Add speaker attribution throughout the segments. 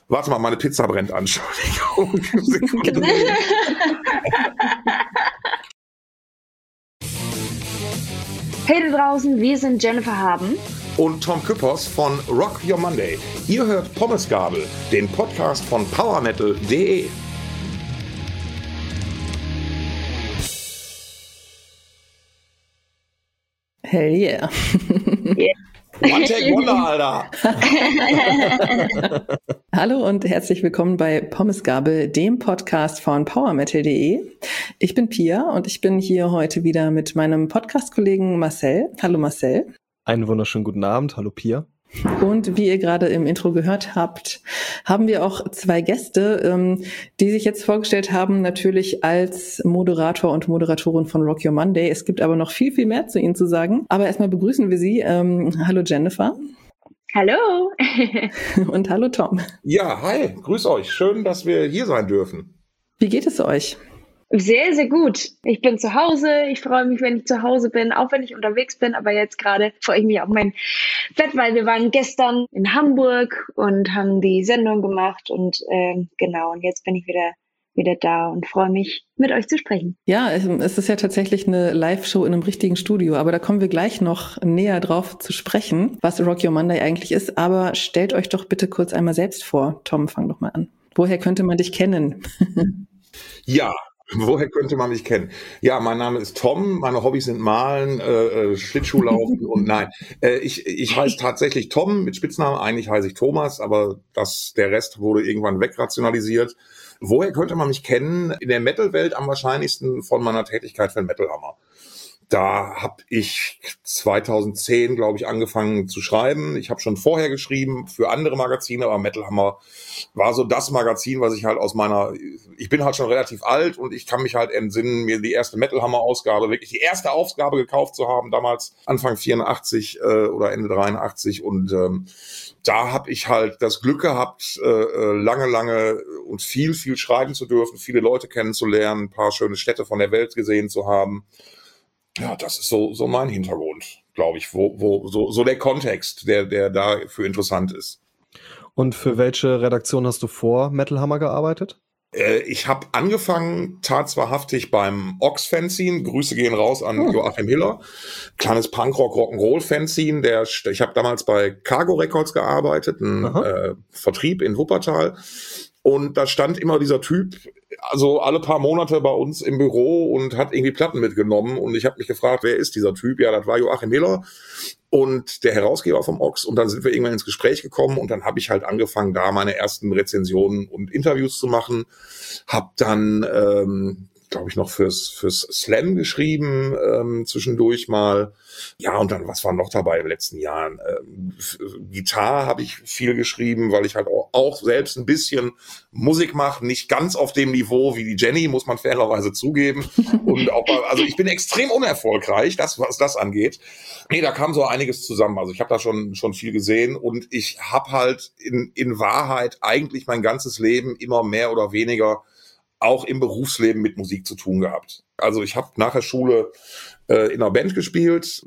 Speaker 1: Warte mal, meine Pizza brennt an. Entschuldigung.
Speaker 2: Hey da draußen, wir sind Jennifer Haben
Speaker 1: und Tom Küppers von Rock Your Monday. Ihr hört Pommesgabel, den Podcast von PowerMetal.de.
Speaker 3: Hell yeah.
Speaker 1: One Take Wonder, Alter.
Speaker 3: Hallo und herzlich willkommen bei Pommesgabel, dem Podcast von PowerMetal.de. Ich bin Pia und ich bin hier heute wieder mit meinem Podcast-Kollegen Marcel. Hallo Marcel.
Speaker 4: Einen wunderschönen guten Abend. Hallo Pia.
Speaker 3: Und wie ihr gerade im Intro gehört habt, haben wir auch zwei Gäste, die sich jetzt vorgestellt haben, natürlich als Moderator und Moderatorin von Rock Your Monday. Es gibt aber noch viel, viel mehr zu ihnen zu sagen. Aber erstmal begrüßen wir sie. Hallo Jennifer.
Speaker 2: Hallo.
Speaker 3: Und hallo Tom.
Speaker 1: Ja, hi, grüß euch. Schön, dass wir hier sein dürfen.
Speaker 3: Wie geht es euch?
Speaker 2: Sehr, sehr gut. Ich bin zu Hause. Ich freue mich, wenn ich zu Hause bin, auch wenn ich unterwegs bin. Aber jetzt gerade freue ich mich auf mein Bett, weil wir waren gestern in Hamburg und haben die Sendung gemacht. Und genau, und jetzt bin ich wieder da und freue mich, mit euch zu sprechen.
Speaker 3: Ja, es ist ja tatsächlich eine Live-Show in einem richtigen Studio, aber da kommen wir gleich noch näher drauf zu sprechen, was Rock Your Monday eigentlich ist. Aber stellt euch doch bitte kurz einmal selbst vor. Tom, fang doch mal an. Woher könnte man dich kennen?
Speaker 1: Ja. Woher könnte man mich kennen? Ja, mein Name ist Tom, meine Hobbys sind Malen, Schlittschuhlaufen und nein. Ich heiße tatsächlich Tom mit Spitznamen, eigentlich heiße ich Thomas, aber der Rest wurde irgendwann wegrationalisiert. Woher könnte man mich kennen? In der Metal-Welt am wahrscheinlichsten von meiner Tätigkeit für den Metal Hammer. Da habe ich 2010, glaube ich, angefangen zu schreiben. Ich habe schon vorher geschrieben für andere Magazine, aber Metal Hammer war so das Magazin, was ich halt ich bin halt schon relativ alt und ich kann mich halt entsinnen, mir die erste Metal Hammer Ausgabe, wirklich die erste Ausgabe gekauft zu haben, damals Anfang 84 oder Ende 83 und da habe ich halt das Glück gehabt, lange und viel schreiben zu dürfen, viele Leute kennenzulernen, ein paar schöne Städte von der Welt gesehen zu haben. Ja, das ist so mein Hintergrund, glaube ich, wo so der Kontext, der dafür interessant ist.
Speaker 4: Und für welche Redaktion hast du vor Metal Hammer gearbeitet?
Speaker 1: Ich habe angefangen tatsächlich beim Ox-Fanzine. Grüße gehen raus an Joachim Hiller. Kleines Punkrock-Rock'n'Roll-Fanzine. Ich habe damals bei Cargo Records gearbeitet, ein Vertrieb in Wuppertal. Und da stand immer dieser Typ, also alle paar Monate bei uns im Büro und hat irgendwie Platten mitgenommen. Und ich habe mich gefragt, wer ist dieser Typ? Ja, das war Joachim Hiller und der Herausgeber vom Ox. Und dann sind wir irgendwann ins Gespräch gekommen und dann habe ich halt angefangen, da meine ersten Rezensionen und Interviews zu machen. Hab dann, glaube ich, noch fürs Slam geschrieben, zwischendurch mal. Ja, und dann, was war noch dabei in den letzten Jahren? Gitarre habe ich viel geschrieben, weil ich halt auch selbst ein bisschen Musik mache, nicht ganz auf dem Niveau wie die Jenny, muss man fairerweise zugeben. Und auch, also ich bin extrem unerfolgreich, was das angeht. Nee, da kam so einiges zusammen. Also ich habe da schon viel gesehen und ich habe halt in Wahrheit eigentlich mein ganzes Leben immer mehr oder weniger auch im Berufsleben mit Musik zu tun gehabt. Also ich habe nach der Schule in einer Band gespielt,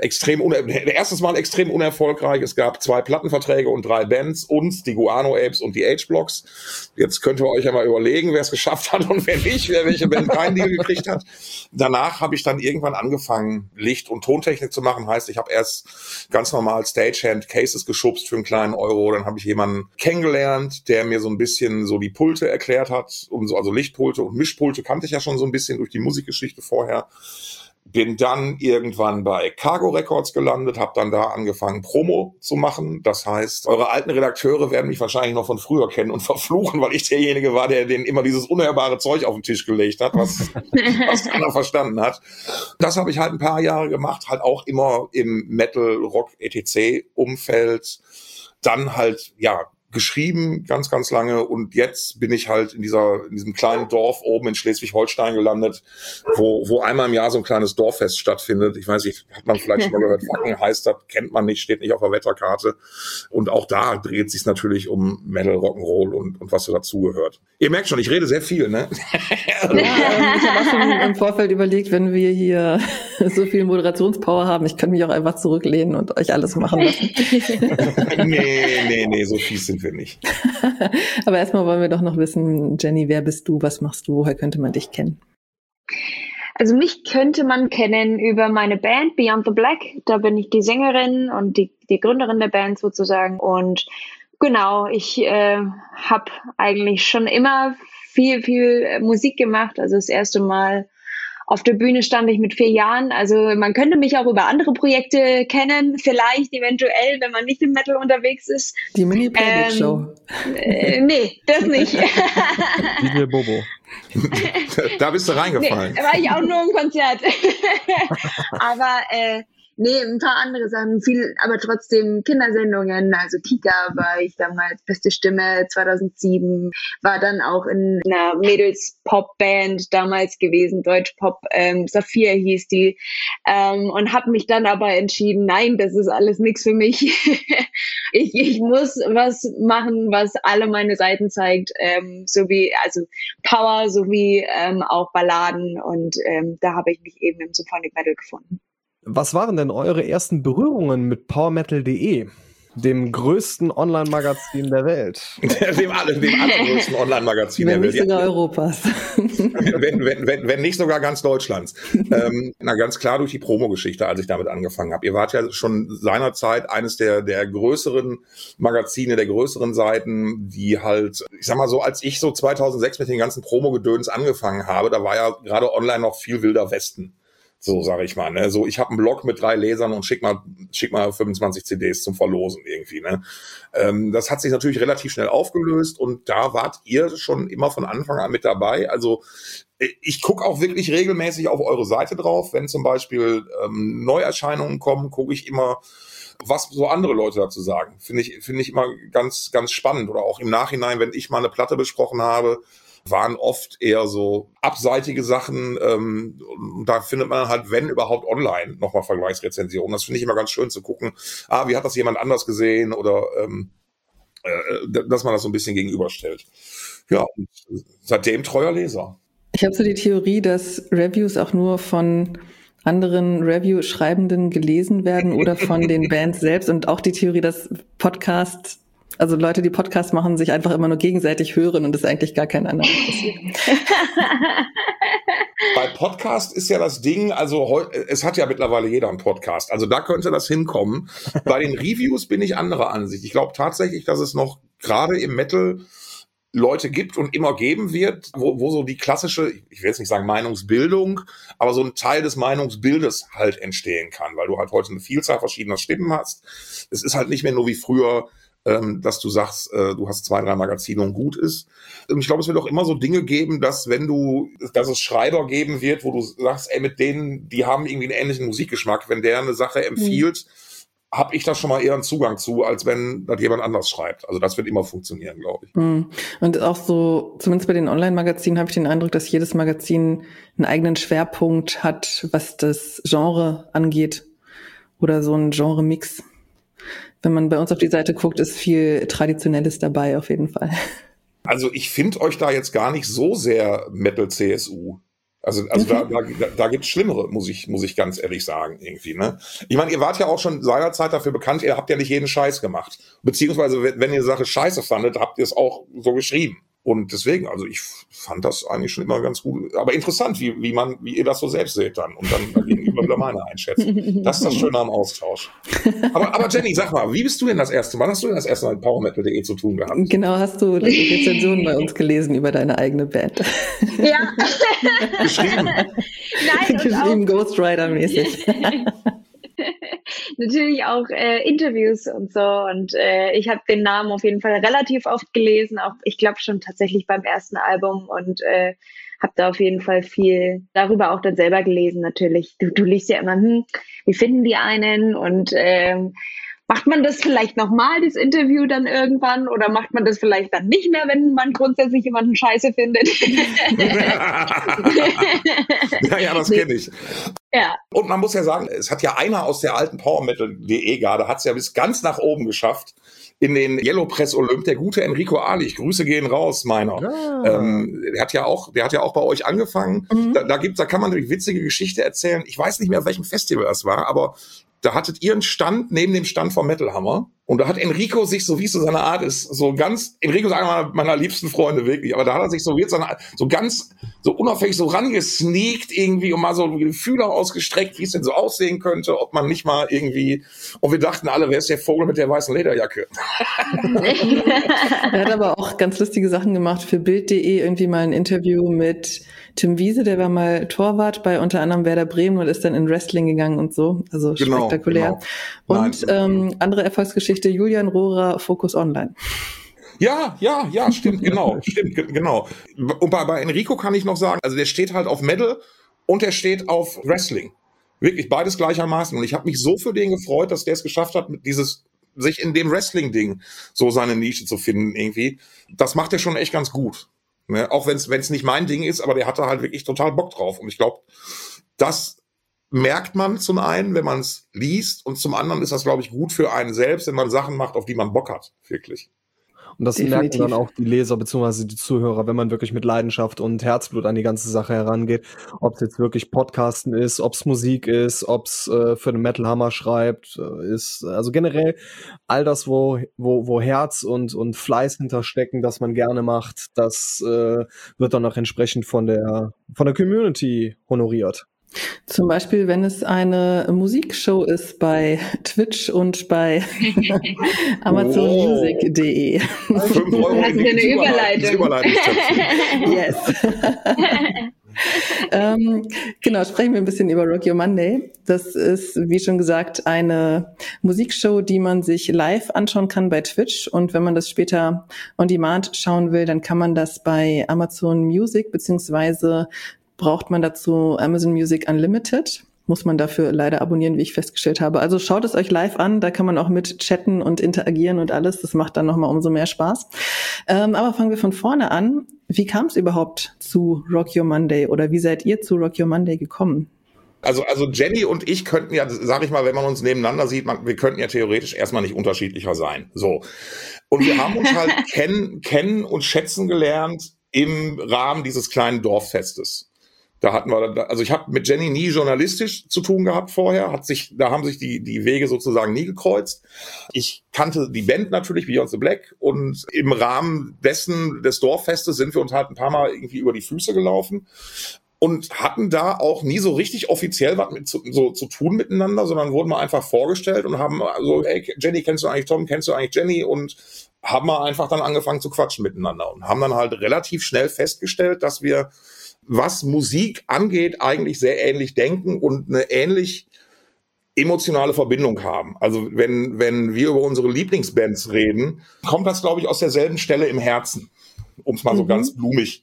Speaker 1: erstes Mal extrem unerfolgreich. Es gab 2 Plattenverträge und 3 Bands, uns, die Guano Apes und die H-Blocks. Jetzt könnt ihr euch ja mal überlegen, wer es geschafft hat und wer nicht, welche Band keinen Deal gekriegt hat. Danach habe ich dann irgendwann angefangen, Licht- und Tontechnik zu machen. Heißt, ich habe erst ganz normal Stagehand Cases geschubst für einen kleinen Euro. Dann habe ich jemanden kennengelernt, der mir so ein bisschen so die Pulte erklärt hat. Also Lichtpulte und Mischpulte kannte ich ja schon so ein bisschen durch die Musikgeschichte vorher. Bin dann irgendwann bei Cargo Records gelandet, habe dann da angefangen, Promo zu machen. Das heißt, eure alten Redakteure werden mich wahrscheinlich noch von früher kennen und verfluchen, weil ich derjenige war, der denen immer dieses unhörbare Zeug auf den Tisch gelegt hat, was keiner verstanden hat. Das habe ich halt ein paar Jahre gemacht, halt auch immer im Metal, Rock, etc. Umfeld. Dann halt, ja, geschrieben, ganz lange und jetzt bin ich halt in diesem kleinen Dorf oben in Schleswig-Holstein gelandet, wo einmal im Jahr so ein kleines Dorffest stattfindet. Ich weiß nicht, hat man vielleicht schon mal gehört, Wacken heißt das, kennt man nicht, steht nicht auf der Wetterkarte. Und auch da dreht sich natürlich um Metal, Rock'n'Roll und was so dazugehört. Ihr merkt schon, ich rede sehr viel, ne?
Speaker 3: Ja, ich habe auch schon im Vorfeld überlegt, wenn wir hier so viel Moderationspower haben, ich könnte mich auch einfach zurücklehnen und euch alles machen lassen.
Speaker 1: Nee, so fies sind finde ich.
Speaker 3: Aber erstmal wollen wir doch noch wissen, Jenny, wer bist du, was machst du, woher könnte man dich kennen?
Speaker 2: Also mich könnte man kennen über meine Band Beyond the Black. Da bin ich die Sängerin und die Gründerin der Band sozusagen. Und genau, ich habe eigentlich schon immer viel Musik gemacht. Also das erste Mal auf der Bühne stand ich mit 4 Jahren. Also man könnte mich auch über andere Projekte kennen, vielleicht eventuell, wenn man nicht im Metal unterwegs ist.
Speaker 3: Die Mini-Playback-Show.
Speaker 2: Nee, das nicht.
Speaker 4: DJ Bobo.
Speaker 1: Da bist du reingefallen.
Speaker 2: Nee, da war ich auch nur im Konzert. Aber ein paar andere Sachen, aber trotzdem Kindersendungen. Also Kika war ich damals beste Stimme 2007, war dann auch in einer Mädels-Pop-Band damals gewesen, Deutsch-Pop, Saphir hieß die, und habe mich dann aber entschieden, nein, das ist alles nichts für mich. Ich muss was machen, was alle meine Seiten zeigt, sowie also Power, sowie auch Balladen, und da habe ich mich eben im Symphonic Metal gefunden.
Speaker 4: Was waren denn eure ersten Berührungen mit PowerMetal.de, dem größten Online-Magazin der Welt?
Speaker 1: dem allergrößten Online-Magazin der Welt.
Speaker 3: Wenn nicht sogar Europas.
Speaker 1: wenn nicht sogar ganz Deutschlands. Ganz klar durch die Promo-Geschichte, als ich damit angefangen habe. Ihr wart ja schon seinerzeit eines der größeren Magazine, der größeren Seiten, die halt, ich sag mal so, als ich so 2006 mit den ganzen Promo-Gedöns angefangen habe, da war ja gerade online noch viel wilder Westen. So sage ich mal, ne? So, ich habe einen Blog mit 3 Lesern und schick mal 25 CDs zum Verlosen irgendwie, ne? Das hat sich natürlich relativ schnell aufgelöst und da wart ihr schon immer von Anfang an mit dabei. Also ich gucke auch wirklich regelmäßig auf eure Seite drauf. Wenn zum Beispiel Neuerscheinungen kommen, gucke ich immer, was so andere Leute dazu sagen. Finde ich immer ganz, ganz spannend. Oder auch im Nachhinein, wenn ich mal eine Platte besprochen habe, waren oft eher so abseitige Sachen. Und da findet man halt, wenn überhaupt, online nochmal Vergleichsrezensionen. Das finde ich immer ganz schön zu gucken. Wie hat das jemand anders gesehen? Oder dass man das so ein bisschen gegenüberstellt. Ja, und seitdem treuer Leser.
Speaker 3: Ich habe so die Theorie, dass Reviews auch nur von anderen Review-Schreibenden gelesen werden oder von den Bands selbst, und auch die Theorie, dass Podcasts, also Leute, die Podcasts machen, sich einfach immer nur gegenseitig hören und es eigentlich gar keinen anderen interessiert.
Speaker 1: Bei Podcast ist ja das Ding, also es hat ja mittlerweile jeder einen Podcast, also da könnte das hinkommen. Bei den Reviews bin ich anderer Ansicht. Ich glaube tatsächlich, dass es noch gerade im Metal Leute gibt und immer geben wird, wo so die klassische, ich will jetzt nicht sagen Meinungsbildung, aber so ein Teil des Meinungsbildes halt entstehen kann, weil du halt heute eine Vielzahl verschiedener Stimmen hast. Es ist halt nicht mehr nur wie früher, dass du sagst, du hast 2, 3 Magazine und gut ist. Ich glaube, es wird auch immer so Dinge geben, dass es Schreiber geben wird, wo du sagst, ey, mit denen, die haben irgendwie einen ähnlichen Musikgeschmack. Wenn der eine Sache empfiehlt, habe ich da schon mal eher einen Zugang zu, als wenn das jemand anders schreibt. Also das wird immer funktionieren, glaube ich.
Speaker 3: Und auch so, zumindest bei den Online-Magazinen habe ich den Eindruck, dass jedes Magazin einen eigenen Schwerpunkt hat, was das Genre angeht. Oder so ein Genre-Mix. Wenn man bei uns auf die Seite guckt, ist viel Traditionelles dabei, auf jeden Fall.
Speaker 1: Also ich finde euch da jetzt gar nicht so sehr Metal-CSU. Also da gibt's Schlimmere, muss ich ganz ehrlich sagen, irgendwie, ne? Ich meine, ihr wart ja auch schon seinerzeit dafür bekannt, ihr habt ja nicht jeden Scheiß gemacht. Beziehungsweise, wenn ihr eine Sache scheiße fandet, habt ihr es auch so geschrieben. Und deswegen, also ich fand das eigentlich schon immer ganz gut. Aber interessant, wie ihr das so selbst seht dann. Und dann gegenüber wieder meine Einschätzung. Das ist das Schöne am Austausch. Aber Jenny, sag mal, wie bist du denn wann hast du denn das erste Mal mit PowerMetal.de zu tun gehabt?
Speaker 3: Genau, hast du die Rezension bei uns gelesen über deine eigene Band?
Speaker 2: Ja.
Speaker 1: Geschrieben?
Speaker 2: Nein,
Speaker 3: Geschrieben Ghostwriter-mäßig.
Speaker 2: Natürlich auch Interviews und so, und ich habe den Namen auf jeden Fall relativ oft gelesen, auch ich glaube schon tatsächlich beim ersten Album, und habe da auf jeden Fall viel darüber auch dann selber gelesen natürlich. Du liest ja immer, wie finden die einen, und macht man das vielleicht nochmal, das Interview dann irgendwann, oder macht man das vielleicht dann nicht mehr, wenn man grundsätzlich jemanden scheiße findet?
Speaker 1: Ja, das kenne ich.
Speaker 2: Ja.
Speaker 1: Und man muss ja sagen, es hat ja einer aus der alten PowerMetal.de Garde, hat es ja bis ganz nach oben geschafft, in den Yellow Press Olymp, der gute Enrico Ahlich. Grüße gehen raus, meiner. Der hat ja auch bei euch angefangen. Da kann man natürlich witzige Geschichte erzählen. Ich weiß nicht mehr, auf welchem Festival das war, aber da hattet ihr einen Stand neben dem Stand vom Metal Hammer. Und da hat Enrico sich, so wie es so seine Art ist, Enrico ist einer meiner liebsten Freunde, wirklich, aber da hat er sich so ganz unauffällig so rangesneakt irgendwie und mal so die Fühler ausgestreckt, wie es denn so aussehen könnte, ob man nicht mal irgendwie, und wir dachten alle, wer ist der Vogel mit der weißen Lederjacke?
Speaker 3: Er hat aber auch ganz lustige Sachen gemacht für Bild.de, irgendwie mal ein Interview mit Tim Wiese, der war mal Torwart bei unter anderem Werder Bremen und ist dann in Wrestling gegangen und so, also spektakulär. Genau. Und andere Erfolgsgeschichte, Julian Rohrer, Focus Online.
Speaker 1: Ja, stimmt, genau. Und bei Enrico kann ich noch sagen, also der steht halt auf Metal und der steht auf Wrestling. Wirklich beides gleichermaßen. Und ich habe mich so für den gefreut, dass der es geschafft hat, sich in dem Wrestling-Ding so seine Nische zu finden irgendwie. Das macht er schon echt ganz gut. Ne? Auch wenn es nicht mein Ding ist, aber der hatte halt wirklich total Bock drauf. Und ich glaube, das merkt man zum einen, wenn man es liest, und zum anderen ist das, glaube ich, gut für einen selbst, wenn man Sachen macht, auf die man Bock hat, wirklich.
Speaker 4: Und das merken dann auch die Leser bzw. die Zuhörer, wenn man wirklich mit Leidenschaft und Herzblut an die ganze Sache herangeht. Ob es jetzt wirklich Podcasten ist, ob es Musik ist, ob es für den Metal Hammer schreibt, ist also generell all das, wo Herz und Fleiß hinterstecken, das man gerne macht, das wird dann auch entsprechend von der Community honoriert.
Speaker 3: Zum Beispiel, wenn es eine Musikshow ist bei Twitch und bei AmazonMusic.de.
Speaker 1: 5 Euro
Speaker 2: Hast du eine Überleitung?
Speaker 3: Yes. Genau, sprechen wir ein bisschen über Rock Your Monday. Das ist, wie schon gesagt, eine Musikshow, die man sich live anschauen kann bei Twitch. Und wenn man das später on demand schauen will, dann kann man das bei Amazon Music beziehungsweise braucht man dazu Amazon Music Unlimited. Muss man dafür leider abonnieren, wie ich festgestellt habe. Also schaut es euch live an, da kann man auch mit chatten und interagieren und alles. Das macht dann nochmal umso mehr Spaß. Aber fangen wir von vorne an. Wie kam es überhaupt zu Rock Your Monday oder wie seid ihr zu Rock Your Monday gekommen?
Speaker 1: Also Jenny und ich könnten ja, sag ich mal, wenn man uns nebeneinander sieht, wir könnten ja theoretisch erstmal nicht unterschiedlicher sein. So. Und wir haben uns halt kennen und schätzen gelernt im Rahmen dieses kleinen Dorffestes. Da hatten wir, also ich habe mit Jenny nie journalistisch zu tun gehabt vorher, da haben sich die Wege sozusagen nie gekreuzt. Ich kannte die Band natürlich, Beyond the Black, und im Rahmen des Dorffestes sind wir uns halt ein paar Mal irgendwie über die Füße gelaufen und hatten da auch nie so richtig offiziell was zu tun miteinander, sondern wurden mal einfach vorgestellt und haben so, hey, Jenny, kennst du eigentlich Tom, kennst du eigentlich Jenny? Und haben mal einfach dann angefangen zu quatschen miteinander und haben dann halt relativ schnell festgestellt, dass wir, was Musik angeht, eigentlich sehr ähnlich denken und eine ähnlich emotionale Verbindung haben. Also wenn wir über unsere Lieblingsbands reden, kommt das, glaube ich, aus derselben Stelle im Herzen, um es mal so ganz blumig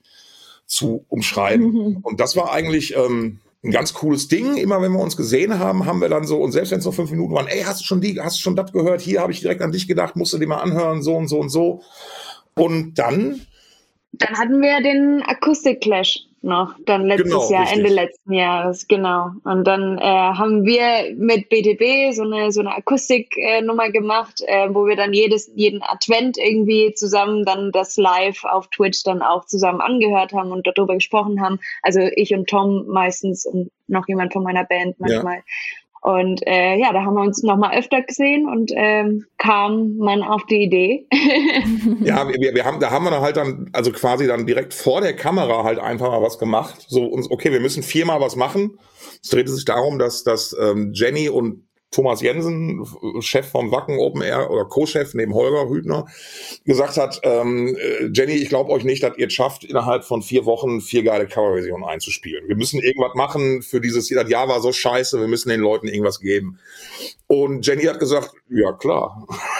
Speaker 1: zu umschreiben. Und das war eigentlich ein ganz cooles Ding. Immer wenn wir uns gesehen haben, haben wir dann so, und selbst wenn es noch 5 Minuten waren, ey, hast du schon das gehört? Hier habe ich direkt an dich gedacht, musst du dir mal anhören, so und so und so. Und dann
Speaker 2: hatten wir den Akustik-Clash noch, dann letztes Jahr, richtig. Ende letzten Jahres, genau. Und dann haben wir mit BTB so eine Akustik-Nummer gemacht, wo wir dann jeden Advent irgendwie zusammen dann das live auf Twitch dann auch zusammen angehört haben und darüber gesprochen haben. Also ich und Tom meistens und noch jemand von meiner Band manchmal. Ja. Und da haben wir uns noch mal öfter gesehen und kam man auf die Idee.
Speaker 1: Ja, da haben wir dann halt also quasi dann direkt vor der Kamera halt einfach mal was gemacht. So uns, okay, wir müssen 4-mal was machen. Es drehte sich darum, dass Jenny und Thomas Jensen, Chef vom Wacken Open Air oder Co-Chef neben Holger Hübner, gesagt hat, Jenny, ich glaube euch nicht, dass ihr es schafft, innerhalb von 4 Wochen 4 geile Coverversionen einzuspielen. Wir müssen irgendwas machen für das Jahr war so scheiße, wir müssen den Leuten irgendwas geben. Und Jenny hat gesagt, ja klar.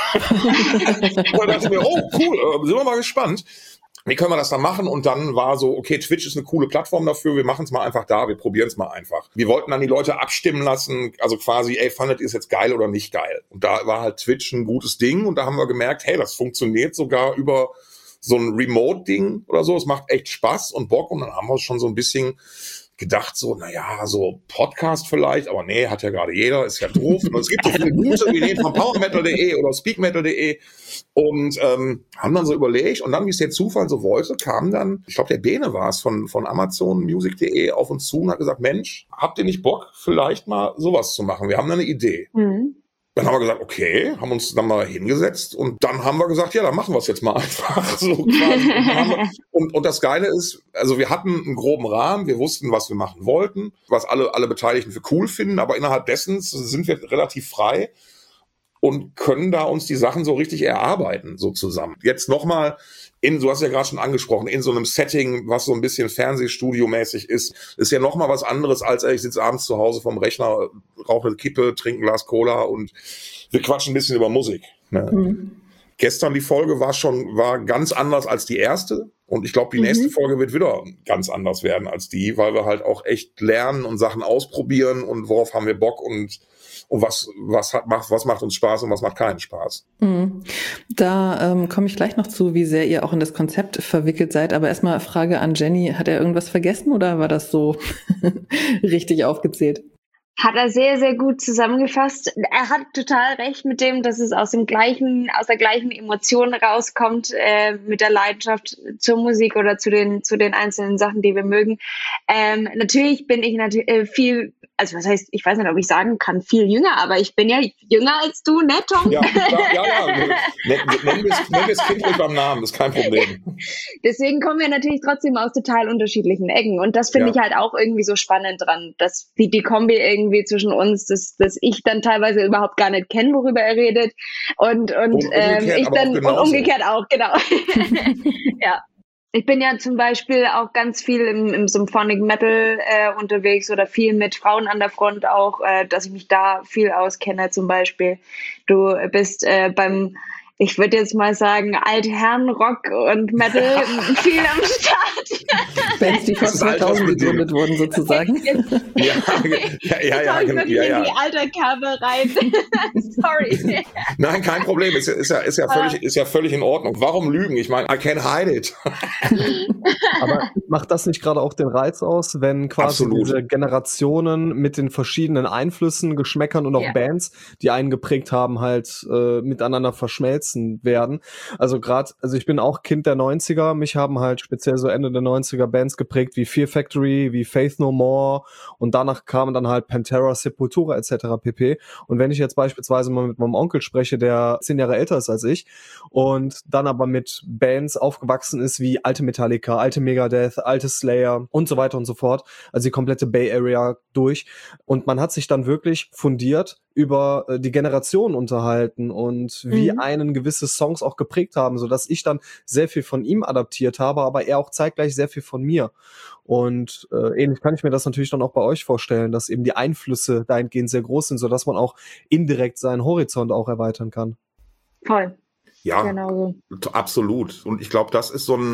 Speaker 1: Und dann dachte ich mir, oh cool, sind wir mal gespannt. Wie können wir das dann machen? Und dann war so, okay, Twitch ist eine coole Plattform dafür, wir machen es mal einfach da, wir probieren es mal einfach. Wir wollten dann die Leute abstimmen lassen, also quasi, ey, fandet ihr es jetzt geil oder nicht geil? Und da war halt Twitch ein gutes Ding und da haben wir gemerkt, hey, das funktioniert sogar über so ein Remote-Ding oder so, es macht echt Spaß und Bock und dann haben wir schon so ein bisschen gedacht, so, naja, so Podcast vielleicht, aber nee, hat ja gerade jeder, ist ja doof. Und es gibt so viele gute, wie den von PowerMetal.de oder SpeakMetal.de und haben dann so überlegt und dann, wie es der Zufall so wollte, kam dann, ich glaube, der Bene war es von AmazonMusic.de auf uns zu und hat gesagt, Mensch, habt ihr nicht Bock, vielleicht mal sowas zu machen? Wir haben da eine Idee. Mhm. Dann haben wir gesagt, okay, haben uns dann mal hingesetzt und dann haben wir gesagt, ja, dann machen wir es jetzt mal einfach so quasi. Und das Geile ist, also wir hatten einen groben Rahmen, wir wussten, was wir machen wollten, was alle Beteiligten für cool finden, aber innerhalb dessen sind wir relativ frei und können da uns die Sachen so richtig erarbeiten, so zusammen. Jetzt nochmal du hast ja gerade schon angesprochen, in so einem Setting, was so ein bisschen Fernsehstudio-mäßig ist ja nochmal was anderes, als ich sitze abends zu Hause vom Rechner, rauche eine Kippe, trinke ein Glas Cola und wir quatschen ein bisschen über Musik. Ne? Mhm. Gestern die Folge war ganz anders als die erste und ich glaube, die nächste Folge wird wieder ganz anders werden als die, weil wir halt auch echt lernen und Sachen ausprobieren und worauf haben wir Bock und was macht uns Spaß und was macht keinen Spaß.
Speaker 3: Da komme ich gleich noch zu, wie sehr ihr auch in das Konzept verwickelt seid. Aber erstmal Frage an Jenny, hat er irgendwas vergessen oder war das so richtig aufgezählt?
Speaker 2: Hat er sehr, sehr gut zusammengefasst. Er hat total recht mit dem, dass es aus der gleichen Emotion rauskommt, mit der Leidenschaft zur Musik oder zu den einzelnen Sachen, die wir mögen. Natürlich bin ich viel, also was heißt, ich weiß nicht, ob ich sagen kann, viel jünger, aber ich bin ja jünger als du, ne, Tom?
Speaker 1: Ja. Nenn es kindlich beim Namen, ist kein Problem.
Speaker 2: Deswegen kommen wir natürlich trotzdem aus total unterschiedlichen Ecken und das finde ich halt auch irgendwie so spannend dran, dass die Kombi irgendwie zwischen uns, dass ich dann teilweise überhaupt gar nicht kenne, worüber er redet und ich dann und umgekehrt auch, genau. Ja. Ich bin ja zum Beispiel auch ganz viel im Symphonic Metal unterwegs oder viel mit Frauen an der Front auch, dass ich mich da viel auskenne zum Beispiel. Du bist beim, ich würde jetzt mal sagen, Altherren-Rock und Metal viel am Start.
Speaker 3: Bands, die vor 2000 gegründet wurden sozusagen.
Speaker 2: Ja. Ich wirklich in die Alterkerbe rein. Sorry.
Speaker 1: Nein, kein Problem. Ist ja völlig in Ordnung. Warum lügen? Ich meine, I can't hide it.
Speaker 4: Aber macht das nicht gerade auch den Reiz aus, wenn quasi diese Generationen mit den verschiedenen Einflüssen, Geschmäckern und auch Bands, die einen geprägt haben, halt miteinander verschmelzen werden? Also ich bin auch Kind der 90er. Mich haben halt speziell so Ende der 90er Bands geprägt wie Fear Factory, wie Faith No More und danach kamen dann halt Pantera, Sepultura etc. pp. Und wenn ich jetzt beispielsweise mal mit meinem Onkel spreche, der 10 Jahre älter ist als ich und dann aber mit Bands aufgewachsen ist wie alte Metallica, alte Megadeth, alte Slayer und so weiter und so fort, also die komplette Bay Area durch und man hat sich dann wirklich fundiert über die Generation unterhalten und wie einen gewisse Songs auch geprägt haben, sodass ich dann sehr viel von ihm adaptiert habe, aber er auch zeitgleich sehr viel von mir. Und ähnlich kann ich mir das natürlich dann auch bei euch vorstellen, dass eben die Einflüsse dahingehend sehr groß sind, sodass man auch indirekt seinen Horizont auch erweitern kann.
Speaker 2: Voll.
Speaker 1: Ja,
Speaker 2: genau so.
Speaker 1: Absolut. Und ich glaube, das ist so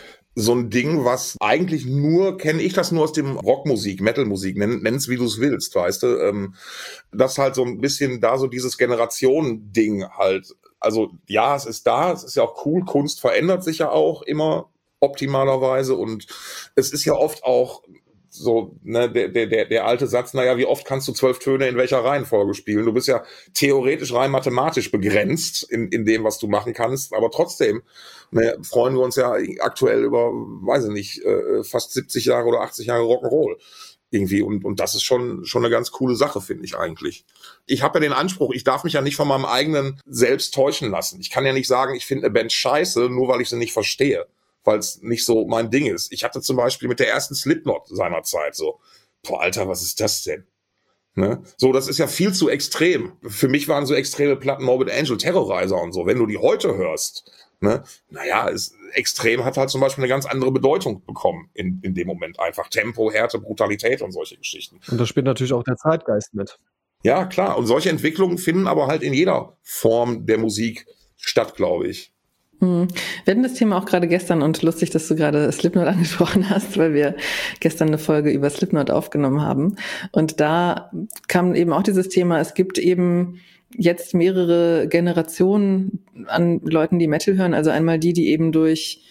Speaker 1: ein Ding, was eigentlich kenne ich das nur aus dem Rockmusik, Metalmusik, nenn's wie du es willst, weißt du, das halt so ein bisschen da so dieses Generationen-Ding halt, also ja, es ist ja auch cool, Kunst verändert sich ja auch immer optimalerweise und es ist ja oft auch so, ne, der alte Satz, naja, wie oft kannst du 12 Töne in welcher Reihenfolge spielen? Du bist ja theoretisch rein mathematisch begrenzt in dem, was du machen kannst, aber trotzdem freuen wir uns ja aktuell über, weiß ich nicht, fast 70 Jahre oder 80 Jahre Rock'n'Roll irgendwie und das ist schon eine ganz coole Sache, finde ich eigentlich. Ich habe ja den Anspruch, ich darf mich ja nicht von meinem eigenen Selbst täuschen lassen. Ich kann ja nicht sagen, ich finde eine Band scheiße, nur weil ich sie nicht verstehe, weil es nicht so mein Ding ist. Ich hatte zum Beispiel mit der ersten Slipknot seinerzeit so, boah, Alter, was ist das denn? Ne? So, das ist ja viel zu extrem. Für mich waren so extreme Platten Morbid Angel, Terrorizer und so. Wenn du die heute hörst, ne, naja, extrem hat halt zum Beispiel eine ganz andere Bedeutung bekommen in dem Moment einfach. Tempo, Härte, Brutalität und solche Geschichten.
Speaker 4: Und da spielt natürlich auch der Zeitgeist mit.
Speaker 1: Ja, klar. Und solche Entwicklungen finden aber halt in jeder Form der Musik statt, glaube ich.
Speaker 3: Wir hatten das Thema auch gerade gestern und lustig, dass du gerade Slipknot angesprochen hast, weil wir gestern eine Folge über Slipknot aufgenommen haben. Und da kam eben auch dieses Thema, es gibt eben jetzt mehrere Generationen an Leuten, die Metal hören. Also einmal die eben durch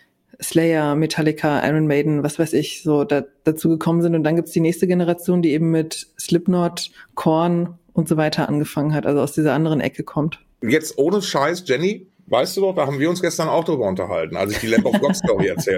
Speaker 3: Slayer, Metallica, Iron Maiden, was weiß ich, so dazu gekommen sind. Und dann gibt's die nächste Generation, die eben mit Slipknot, Korn und so weiter angefangen hat, also aus dieser anderen Ecke kommt.
Speaker 1: Jetzt ohne Scheiß, Jenny, weißt du doch, da haben wir uns gestern auch drüber unterhalten, als ich die Lamb of God Story erzählt habe.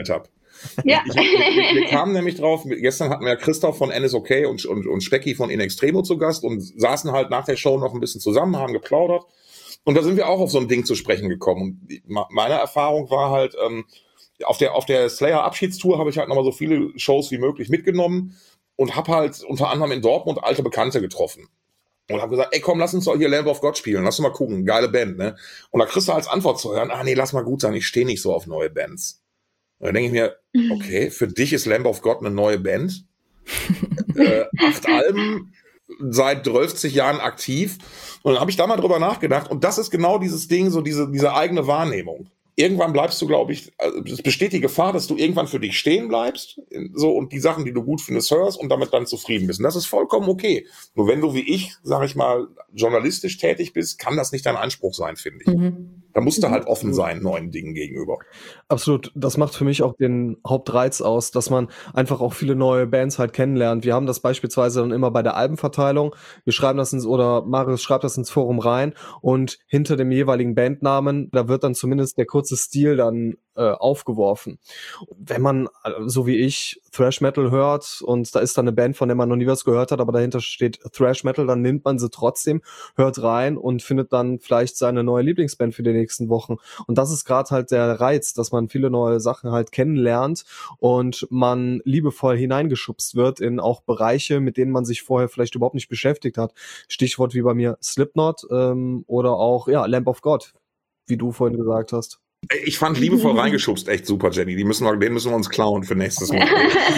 Speaker 2: Ja.
Speaker 1: Wir kamen nämlich drauf, gestern hatten wir ja Christoph von NSOK und Specki von In Extremo zu Gast und saßen halt nach der Show noch ein bisschen zusammen, haben geplaudert. Und da sind wir auch auf so ein Ding zu sprechen gekommen. Und meine Erfahrung war halt, auf der Slayer-Abschiedstour habe ich halt nochmal so viele Shows wie möglich mitgenommen und habe halt unter anderem in Dortmund alte Bekannte getroffen. Und habe gesagt, ey komm, lass uns doch hier Lamb of God spielen, lass uns mal gucken, geile Band, ne? Und da kriegst du als Antwort zu hören, nee, lass mal gut sein, ich stehe nicht so auf neue Bands. Und dann denke ich mir, okay, für dich ist Lamb of God eine neue Band. 8 Alben, seit 12 Jahren aktiv. Und dann habe ich da mal drüber nachgedacht. Und das ist genau dieses Ding, so diese eigene Wahrnehmung. Irgendwann bleibst du, glaube ich, es besteht die Gefahr, dass du irgendwann für dich stehen bleibst, so, und die Sachen, die du gut findest, hörst und damit dann zufrieden bist. Und das ist vollkommen okay. Nur wenn du wie ich, sage ich mal, journalistisch tätig bist, kann das nicht dein Anspruch sein, finde ich. Da musst du halt offen sein neuen Dingen gegenüber.
Speaker 4: Absolut. Das macht für mich auch den Hauptreiz aus, dass man einfach auch viele neue Bands halt kennenlernt. Wir haben das beispielsweise dann immer bei der Albenverteilung. Wir schreiben das oder Marius schreibt das ins Forum rein und hinter dem jeweiligen Bandnamen, da wird dann zumindest der kurze Stil dann aufgeworfen. Wenn man, so wie ich, Thrash Metal hört und da ist dann eine Band, von der man noch nie was gehört hat, aber dahinter steht Thrash Metal, dann nimmt man sie trotzdem, hört rein und findet dann vielleicht seine neue Lieblingsband für die nächsten Wochen. Und das ist gerade halt der Reiz, dass man viele neue Sachen halt kennenlernt und man liebevoll hineingeschubst wird in auch Bereiche, mit denen man sich vorher vielleicht überhaupt nicht beschäftigt hat. Stichwort wie bei mir Slipknot oder auch Lamb of God, wie du vorhin gesagt hast.
Speaker 1: Ich fand liebevoll reingeschubst echt super, Jenny. Den müssen wir uns klauen für nächstes Mal.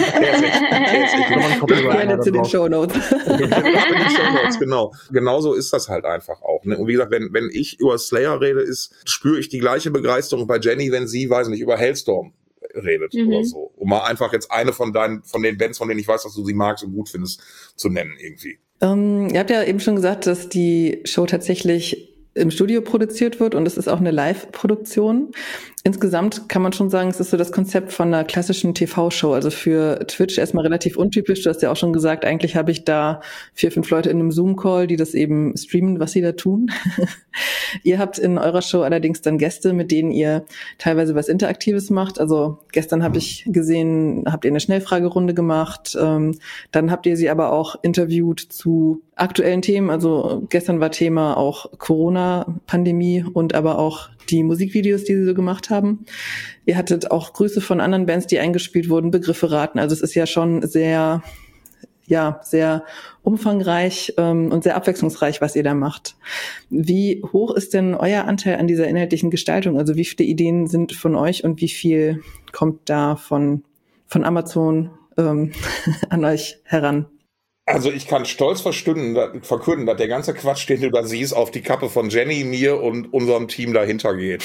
Speaker 3: Zu den Shownotes.
Speaker 1: Genau. Genauso ist das halt einfach auch. Ne? Und wie gesagt, wenn ich über Slayer rede, spüre ich die gleiche Begeisterung bei Jenny, wenn sie, weiß nicht, über Hailstorm redet oder so. Um mal einfach jetzt eine von den Bands, von denen ich weiß, dass du sie magst und gut findest, zu nennen irgendwie.
Speaker 3: Ihr habt ja eben schon gesagt, dass die Show tatsächlich im Studio produziert wird und es ist auch eine Live-Produktion. Insgesamt kann man schon sagen, es ist so das Konzept von einer klassischen TV-Show. Also für Twitch erstmal relativ untypisch. Du hast ja auch schon gesagt, eigentlich habe ich da 4, 5 Leute in einem Zoom-Call, die das eben streamen, was sie da tun. Ihr habt in eurer Show allerdings dann Gäste, mit denen ihr teilweise was Interaktives macht. Also gestern habe ich gesehen, habt ihr eine Schnellfragerunde gemacht. Dann habt ihr sie aber auch interviewt zu aktuellen Themen. Also gestern war Thema auch Corona-Pandemie und aber auch die Musikvideos, die sie so gemacht haben. Ihr hattet auch Grüße von anderen Bands, die eingespielt wurden, Begriffe raten. Also es ist ja schon sehr umfangreich und sehr abwechslungsreich, was ihr da macht. Wie hoch ist denn euer Anteil an dieser inhaltlichen Gestaltung? Also wie viele Ideen sind von euch und wie viel kommt da von Amazon an euch heran?
Speaker 1: Also ich kann stolz verkünden, dass der ganze Quatsch, den du da siehst, auf die Kappe von Jenny, mir und unserem Team dahinter geht.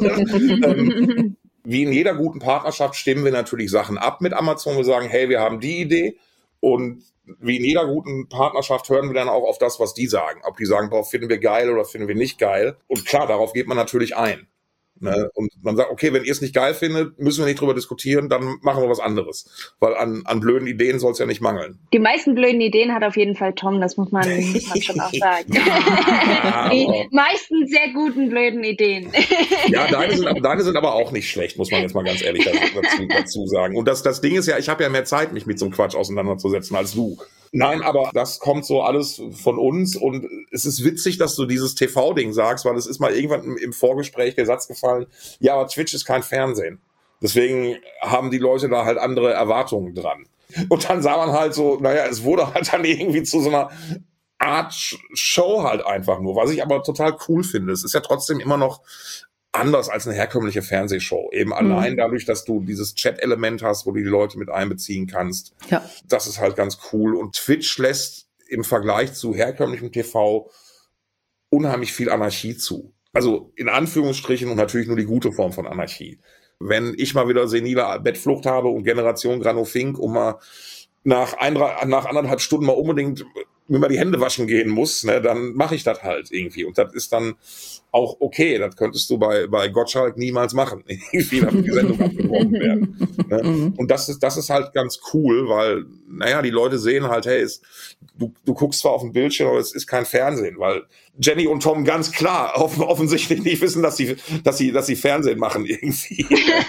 Speaker 1: Wie in jeder guten Partnerschaft stimmen wir natürlich Sachen ab mit Amazon. Wir sagen, hey, wir haben die Idee. Und wie in jeder guten Partnerschaft hören wir dann auch auf das, was die sagen. Ob die sagen, boah, finden wir geil oder finden wir nicht geil. Und klar, darauf geht man natürlich ein. Ne? Und man sagt, okay, wenn ihr es nicht geil findet, müssen wir nicht drüber diskutieren, dann machen wir was anderes. Weil an blöden Ideen soll es ja nicht mangeln.
Speaker 2: Die meisten blöden Ideen hat auf jeden Fall Tom, das muss man schon auch sagen. Die meisten sehr guten blöden Ideen.
Speaker 1: Ja, deine sind aber auch nicht schlecht, muss man jetzt mal ganz ehrlich dazu sagen. Und das Ding ist ja, ich habe ja mehr Zeit, mich mit so einem Quatsch auseinanderzusetzen als du. Nein, aber das kommt so alles von uns und es ist witzig, dass du dieses TV-Ding sagst, weil es ist mal irgendwann im Vorgespräch der Satz gefallen, ja, aber Twitch ist kein Fernsehen. Deswegen haben die Leute da halt andere Erwartungen dran. Und dann sah man halt so, naja, es wurde halt dann irgendwie zu so einer Art Show halt einfach nur, was ich aber total cool finde. Es ist ja trotzdem immer noch anders als eine herkömmliche Fernsehshow. Eben allein dadurch, dass du dieses Chat-Element hast, wo du die Leute mit einbeziehen kannst. Ja. Das ist halt ganz cool. Und Twitch lässt im Vergleich zu herkömmlichem TV unheimlich viel Anarchie zu. Also in Anführungsstrichen und natürlich nur die gute Form von Anarchie. Wenn ich mal wieder senile Bettflucht habe und Generation Granofink, um mal nach 1,5 Stunden mal unbedingt mir mal die Hände waschen gehen muss, ne, dann mache ich das halt irgendwie. Und das ist dann auch okay. Das könntest du bei Gottschalk niemals machen. Irgendwie darf die Sendung abgebrochen werden. Ne? Und das ist halt ganz cool, weil, naja, die Leute sehen halt, hey, du guckst zwar auf den Bildschirm, aber es ist kein Fernsehen, weil Jenny und Tom ganz klar offensichtlich nicht wissen, dass sie Fernsehen machen irgendwie.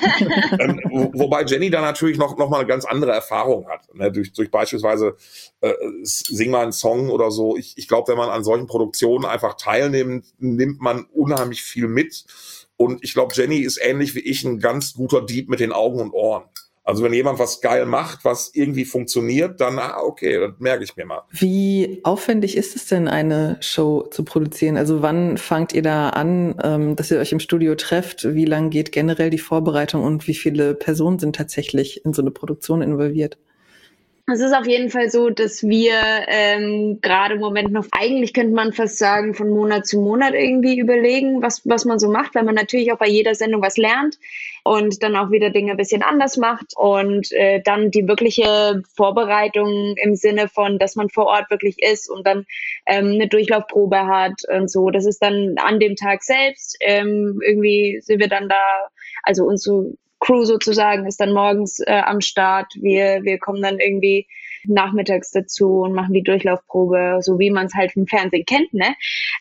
Speaker 1: Wobei Jenny da natürlich noch mal eine ganz andere Erfahrung hat, ne? Durch beispielsweise Sing mal einen Song oder so. Ich glaube, wenn man an solchen Produktionen einfach teilnimmt, nimmt man unheimlich viel mit. Und ich glaube, Jenny ist ähnlich wie ich ein ganz guter Dieb mit den Augen und Ohren. Also wenn jemand was geil macht, was irgendwie funktioniert, dann, okay, das merke ich mir mal.
Speaker 3: Wie aufwendig ist es denn, eine Show zu produzieren? Also wann fangt ihr da an, dass ihr euch im Studio trefft? Wie lang geht generell die Vorbereitung und wie viele Personen sind tatsächlich in so eine Produktion involviert?
Speaker 2: Es ist auf jeden Fall so, dass wir gerade im Moment noch, eigentlich könnte man fast sagen, von Monat zu Monat irgendwie überlegen, was man so macht, weil man natürlich auch bei jeder Sendung was lernt und dann auch wieder Dinge ein bisschen anders macht und dann die wirkliche Vorbereitung im Sinne von, dass man vor Ort wirklich ist und dann eine Durchlaufprobe hat und so. Das ist dann an dem Tag selbst. Irgendwie sind wir dann da, also unsere Crew sozusagen ist dann morgens am Start. Wir kommen dann irgendwie nachmittags dazu und machen die Durchlaufprobe, so wie man es halt vom Fernsehen kennt, ne?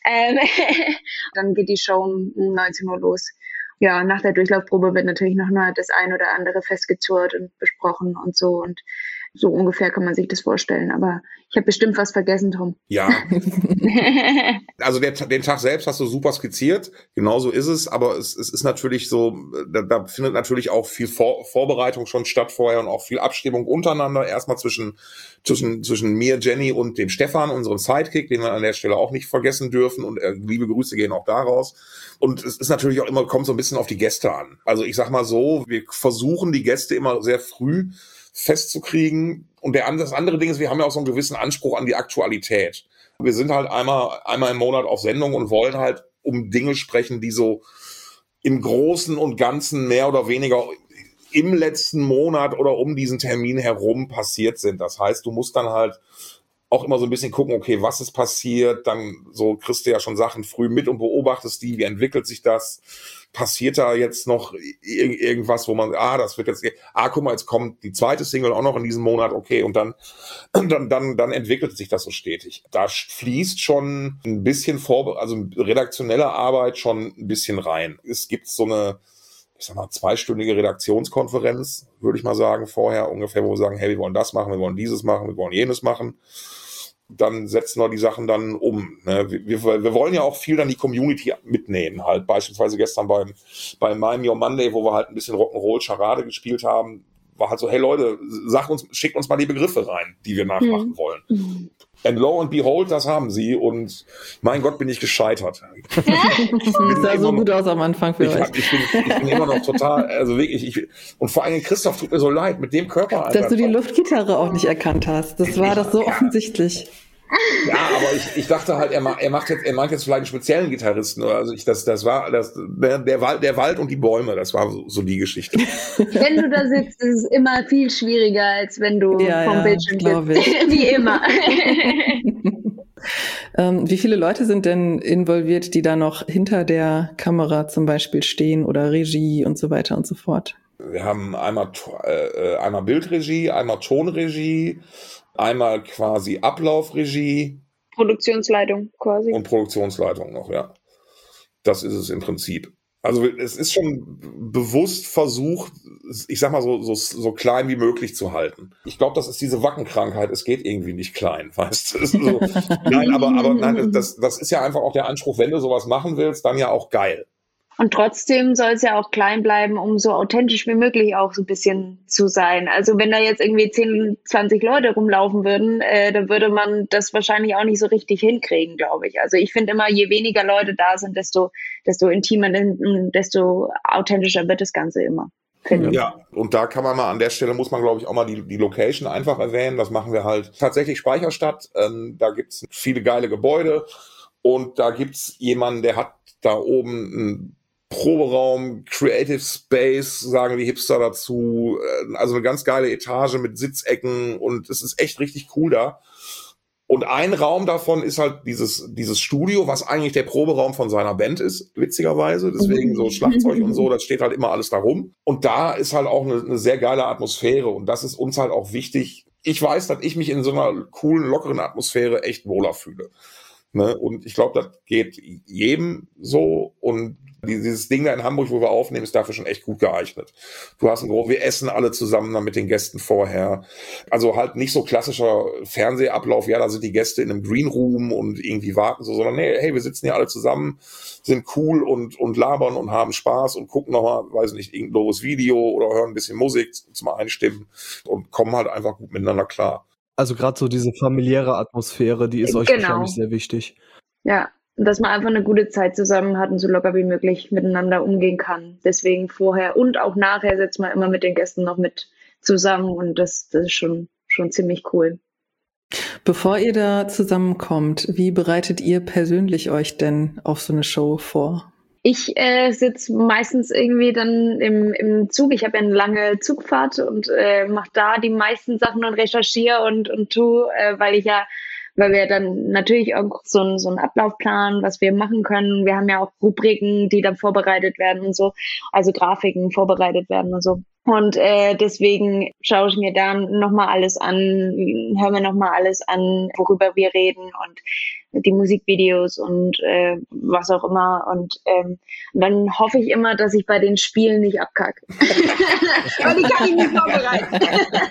Speaker 2: Dann geht die Show um 19 Uhr los. Ja, nach der Durchlaufprobe wird natürlich noch mal das ein oder andere festgezurrt und besprochen und so ungefähr kann man sich das vorstellen. Aber ich habe bestimmt was vergessen, Tom.
Speaker 1: Ja. Also den Tag selbst hast du super skizziert. Genauso ist es. Aber es ist natürlich so, da findet natürlich auch viel Vorbereitung schon statt vorher und auch viel Abstimmung untereinander. Erstmal zwischen mir, Jenny und dem Stefan, unserem Sidekick, den wir an der Stelle auch nicht vergessen dürfen. Und liebe Grüße gehen auch da raus. Und es ist natürlich auch immer, kommt so ein bisschen auf die Gäste an. Also ich sag mal so, wir versuchen die Gäste immer sehr früh festzukriegen. Und das andere Ding ist, wir haben ja auch so einen gewissen Anspruch an die Aktualität. Wir sind halt einmal im Monat auf Sendung und wollen halt um Dinge sprechen, die so im Großen und Ganzen mehr oder weniger im letzten Monat oder um diesen Termin herum passiert sind. Das heißt, du musst dann halt auch immer so ein bisschen gucken, okay, was ist passiert? Dann so kriegst du ja schon Sachen früh mit und beobachtest die, wie entwickelt sich das? Passiert da jetzt noch irgendwas, wo man, das wird jetzt, guck mal, jetzt kommt die zweite Single auch noch in diesem Monat, okay, und dann entwickelt sich das so stetig. Da fließt schon ein bisschen also redaktionelle Arbeit schon ein bisschen rein. Es gibt so eine, ich sag mal, 2-stündige Redaktionskonferenz, würde ich mal sagen, vorher ungefähr, wo wir sagen, hey, wir wollen das machen, wir wollen dieses machen, wir wollen jenes machen. Dann setzen wir die Sachen dann um. Ne? Wir wollen ja auch viel dann die Community mitnehmen. Halt beispielsweise gestern beim Mime Your Monday, wo wir halt ein bisschen Rock'n'Roll Charade gespielt haben, war halt so, hey Leute, schickt uns mal die Begriffe rein, die wir nachmachen wollen. And lo and behold, das haben sie und mein Gott, bin ich gescheitert.
Speaker 3: Das sah so gut aus am Anfang für euch.
Speaker 1: Ich bin immer noch total, also wirklich, und vor allem Christoph tut mir so leid, mit dem Körper. Alter,
Speaker 3: dass du die Luftgitarre auch nicht erkannt hast. Das war doch so offensichtlich.
Speaker 1: Ja, aber ich dachte halt, er meint jetzt vielleicht einen speziellen Gitarristen. Also der Wald und die Bäume, das war so die Geschichte.
Speaker 2: Wenn du da sitzt, ist es immer viel schwieriger, als wenn du vom Bildschirm sitzt. Wie immer.
Speaker 3: Wie viele Leute sind denn involviert, die da noch hinter der Kamera zum Beispiel stehen oder Regie und so weiter und so fort?
Speaker 1: Wir haben einmal Bildregie, einmal Tonregie, einmal quasi Ablaufregie.
Speaker 2: Produktionsleitung quasi.
Speaker 1: Und Produktionsleitung noch, ja. Das ist es im Prinzip. Also es ist schon bewusst versucht, ich sag mal so klein wie möglich zu halten. Ich glaube, das ist diese Wackenkrankheit. Es geht irgendwie nicht klein, weißt du? So, nein, aber nein, das ist ja einfach auch der Anspruch, wenn du sowas machen willst, dann ja auch geil.
Speaker 2: Und trotzdem soll es ja auch klein bleiben, um so authentisch wie möglich auch so ein bisschen zu sein. Also wenn da jetzt irgendwie 10, 20 Leute rumlaufen würden, dann würde man das wahrscheinlich auch nicht so richtig hinkriegen, glaube ich. Also ich finde immer, je weniger Leute da sind, desto intimer, desto authentischer wird das Ganze immer.
Speaker 1: Ja, und da kann man mal an der Stelle, muss man glaube ich auch mal die Location einfach erwähnen. Das machen wir halt tatsächlich Speicherstadt. Da gibt's viele geile Gebäude und da gibt's jemanden, der hat da oben einen Proberaum, Creative Space, sagen die Hipster dazu. Also eine ganz geile Etage mit Sitzecken und es ist echt richtig cool da. Und ein Raum davon ist halt dieses Studio, was eigentlich der Proberaum von seiner Band ist, witzigerweise. Deswegen so Schlagzeug und so, das steht halt immer alles da rum. Und da ist halt auch eine sehr geile Atmosphäre. Und das ist uns halt auch wichtig. Ich weiß, dass ich mich in so einer coolen, lockeren Atmosphäre echt wohler fühle. Ne? Und ich glaube, das geht jedem so. Und dieses Ding da in Hamburg, wo wir aufnehmen, ist dafür schon echt gut geeignet. Du hast wir essen alle zusammen dann mit den Gästen vorher. Also halt nicht so klassischer Fernsehablauf, ja, da sind die Gäste in einem Green Room und irgendwie warten so, sondern hey, wir sitzen hier alle zusammen, sind cool und labern und haben Spaß und gucken nochmal, weiß nicht, irgendein doofes Video oder hören ein bisschen Musik zum Einstimmen und kommen halt einfach gut miteinander klar.
Speaker 4: Also gerade so diese familiäre Atmosphäre, die ist euch wahrscheinlich sehr wichtig.
Speaker 2: Ja. Und dass man einfach eine gute Zeit zusammen hat und so locker wie möglich miteinander umgehen kann. Deswegen vorher und auch nachher setzt man immer mit den Gästen noch mit zusammen und das ist schon ziemlich cool.
Speaker 3: Bevor ihr da zusammenkommt, wie bereitet ihr persönlich euch denn auf so eine Show vor?
Speaker 2: Ich sitze meistens irgendwie dann im Zug. Ich habe ja eine lange Zugfahrt und mache da die meisten Sachen und recherchiere und tue, weil wir dann natürlich auch so einen Ablaufplan, was wir machen können. Wir haben ja auch Rubriken, die dann vorbereitet werden und so, also Grafiken vorbereitet werden und so. Und deswegen schaue ich mir da nochmal alles an, hören wir nochmal alles an, worüber wir reden und die Musikvideos und was auch immer. Und dann hoffe ich immer, dass ich bei den Spielen nicht abkacke. Und ich kann mich nicht vorbereiten.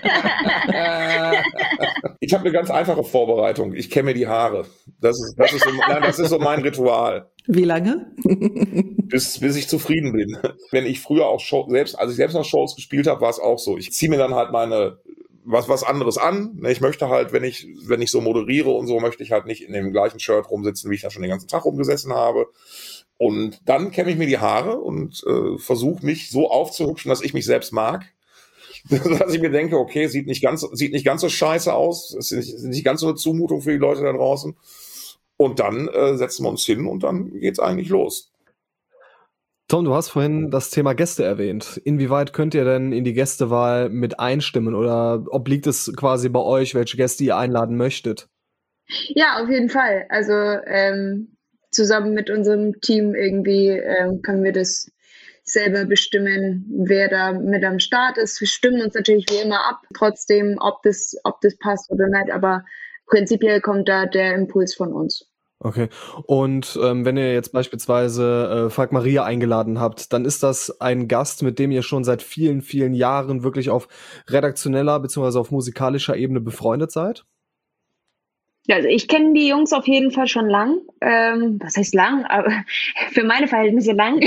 Speaker 1: Ich habe eine ganz einfache Vorbereitung. Ich kämme mir die Haare. Das ist so mein Ritual.
Speaker 3: Wie lange?
Speaker 1: Bis ich zufrieden bin. Wenn ich früher auch als ich selbst noch Shows gespielt habe, war es auch so. Ich ziehe mir dann halt was anderes an. Ich möchte halt, wenn ich so moderiere und so, möchte ich halt nicht in dem gleichen Shirt rumsitzen, wie ich da schon den ganzen Tag rumgesessen habe. Und dann kämme ich mir die Haare und versuche mich so aufzuhübschen, dass ich mich selbst mag. Dass ich mir denke, okay, sieht nicht ganz so scheiße aus, es ist nicht ganz so eine Zumutung für die Leute da draußen. Und dann setzen wir uns hin und dann geht's eigentlich los.
Speaker 4: Tom, du hast vorhin das Thema Gäste erwähnt. Inwieweit könnt ihr denn in die Gästewahl mit einstimmen oder obliegt es quasi bei euch, welche Gäste ihr einladen möchtet?
Speaker 2: Ja, auf jeden Fall. Also zusammen mit unserem Team irgendwie können wir das selber bestimmen, wer da mit am Start ist. Wir stimmen uns natürlich wie immer ab, trotzdem, ob das passt oder nicht, aber prinzipiell kommt da der Impuls von uns.
Speaker 4: Okay. Und wenn ihr jetzt beispielsweise Falk Maria eingeladen habt, dann ist das ein Gast, mit dem ihr schon seit vielen, vielen Jahren wirklich auf redaktioneller bzw. auf musikalischer Ebene befreundet seid?
Speaker 2: Ja, also ich kenne die Jungs auf jeden Fall schon lang. Was heißt lang? Aber für meine Verhältnisse lang.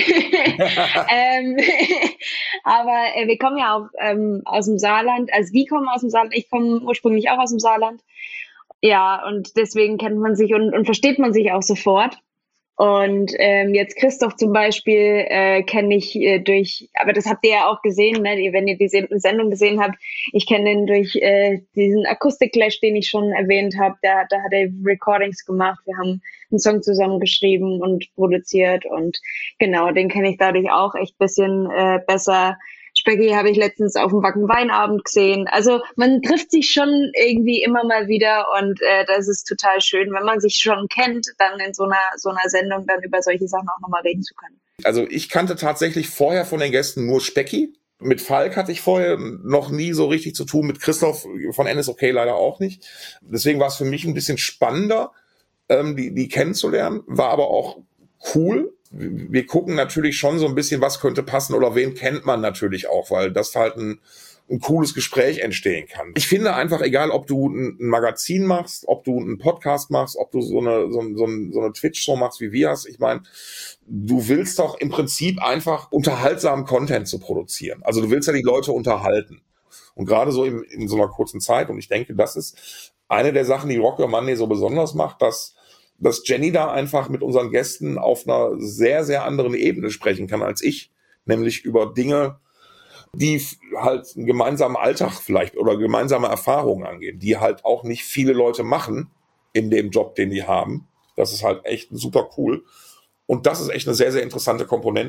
Speaker 2: Aber wir kommen ja auch aus dem Saarland. Also die kommen aus dem Saarland. Ich komme ursprünglich auch aus dem Saarland. Ja, und deswegen kennt man sich und versteht man sich auch sofort. Und jetzt Christoph zum Beispiel kenne ich aber das habt ihr ja auch gesehen, ne? Wenn ihr die Sendung gesehen habt, ich kenne ihn durch diesen Akustik-Clash, den ich schon erwähnt habe. Da hat er Recordings gemacht, wir haben einen Song zusammen geschrieben und produziert und genau, den kenne ich dadurch auch echt ein bisschen besser. Specky habe ich letztens auf dem Wacken-Weinabend gesehen. Also man trifft sich schon irgendwie immer mal wieder und das ist total schön, wenn man sich schon kennt, dann in so einer Sendung dann über solche Sachen auch nochmal reden zu können.
Speaker 1: Also ich kannte tatsächlich vorher von den Gästen nur Specky. Mit Falk hatte ich vorher noch nie so richtig zu tun, mit Christoph von NSOK leider auch nicht. Deswegen war es für mich ein bisschen spannender, die kennenzulernen, war aber auch cool. Wir gucken natürlich schon so ein bisschen, was könnte passen oder wen kennt man natürlich auch, weil das halt ein cooles Gespräch entstehen kann. Ich finde einfach, egal ob du ein Magazin machst, ob du einen Podcast machst, ob du so eine Twitch-Show machst, wie wir es, ich meine, du willst doch im Prinzip einfach unterhaltsamen Content zu produzieren. Also du willst ja die Leute unterhalten. Und gerade so in so einer kurzen Zeit, und ich denke, das ist eine der Sachen, die Rock Your Monday so besonders macht, dass Jenny da einfach mit unseren Gästen auf einer sehr, sehr anderen Ebene sprechen kann als ich. Nämlich über Dinge, die halt einen gemeinsamen Alltag vielleicht oder gemeinsame Erfahrungen angehen, die halt auch nicht viele Leute machen in dem Job, den die haben. Das ist halt echt super cool. Und das ist echt eine sehr, sehr interessante Komponente.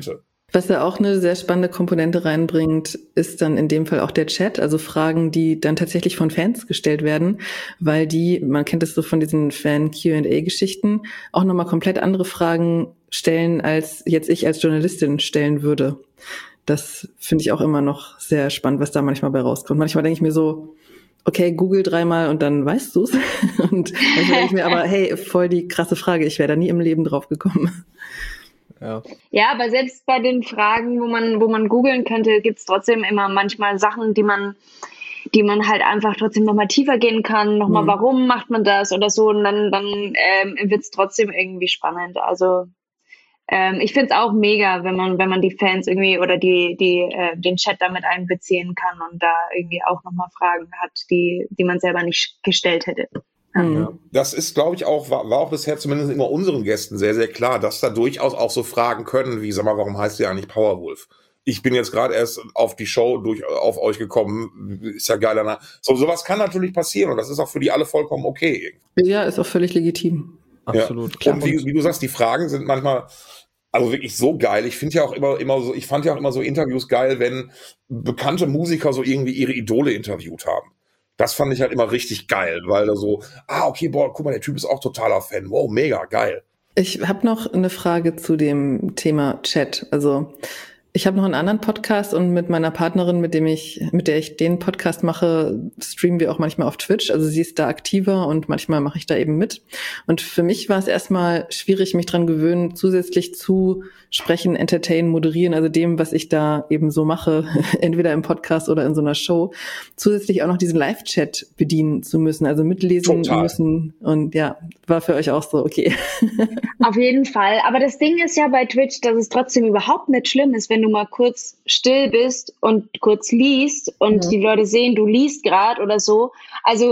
Speaker 3: Was ja auch eine sehr spannende Komponente reinbringt, ist dann in dem Fall auch der Chat, also Fragen, die dann tatsächlich von Fans gestellt werden, weil man kennt es so von diesen Fan-Q&A-Geschichten, auch nochmal komplett andere Fragen stellen, als jetzt ich als Journalistin stellen würde. Das finde ich auch immer noch sehr spannend, was da manchmal bei rauskommt. Manchmal denke ich mir so, okay, Google 3-mal und dann weißt du's. Und dann denke ich mir aber, hey, voll die krasse Frage, ich wäre da nie im Leben drauf gekommen.
Speaker 2: Ja, aber selbst bei den Fragen, wo man googeln könnte, gibt's trotzdem immer manchmal Sachen, die man halt einfach trotzdem nochmal tiefer gehen kann, nochmal, warum macht man das oder so, und dann wird's trotzdem irgendwie spannend. Also ich find's auch mega, wenn man die Fans irgendwie oder den Chat damit einbeziehen kann und da irgendwie auch nochmal Fragen hat, die man selber nicht gestellt hätte.
Speaker 1: Ja. Das ist, glaube ich, war auch bisher zumindest immer unseren Gästen sehr, sehr klar, dass da durchaus auch so Fragen können, wie, sag mal, warum heißt ihr eigentlich Powerwolf? Ich bin jetzt gerade erst auf die Show auf euch gekommen, ist ja geil. Sowas kann natürlich passieren und das ist auch für die alle vollkommen okay.
Speaker 3: Ja, ist auch völlig legitim.
Speaker 4: Absolut.
Speaker 1: Ja. Klar. Und wie du sagst, die Fragen sind manchmal also wirklich so geil. Ich finde ja auch ich fand ja auch immer so Interviews geil, wenn bekannte Musiker so irgendwie ihre Idole interviewt haben. Das fand ich halt immer richtig geil, weil da so, okay, boah, guck mal, der Typ ist auch totaler Fan. Wow, mega, geil.
Speaker 3: Ich habe noch eine Frage zu dem Thema Chat. Also ich habe noch einen anderen Podcast und mit meiner Partnerin, mit der ich den Podcast mache, streamen wir auch manchmal auf Twitch. Also sie ist da aktiver und manchmal mache ich da eben mit. Und für mich war es erstmal schwierig, mich dran gewöhnen, zusätzlich zu sprechen, entertainen, moderieren, also dem, was ich da eben so mache, entweder im Podcast oder in so einer Show, zusätzlich auch noch diesen Live-Chat bedienen zu müssen, also mitlesen müssen. Und ja, war für euch auch so, okay.
Speaker 2: Auf jeden Fall. Aber das Ding ist ja bei Twitch, dass es trotzdem überhaupt nicht schlimm ist, wenn du mal kurz still bist und kurz liest und die Leute sehen, du liest gerade oder so. Also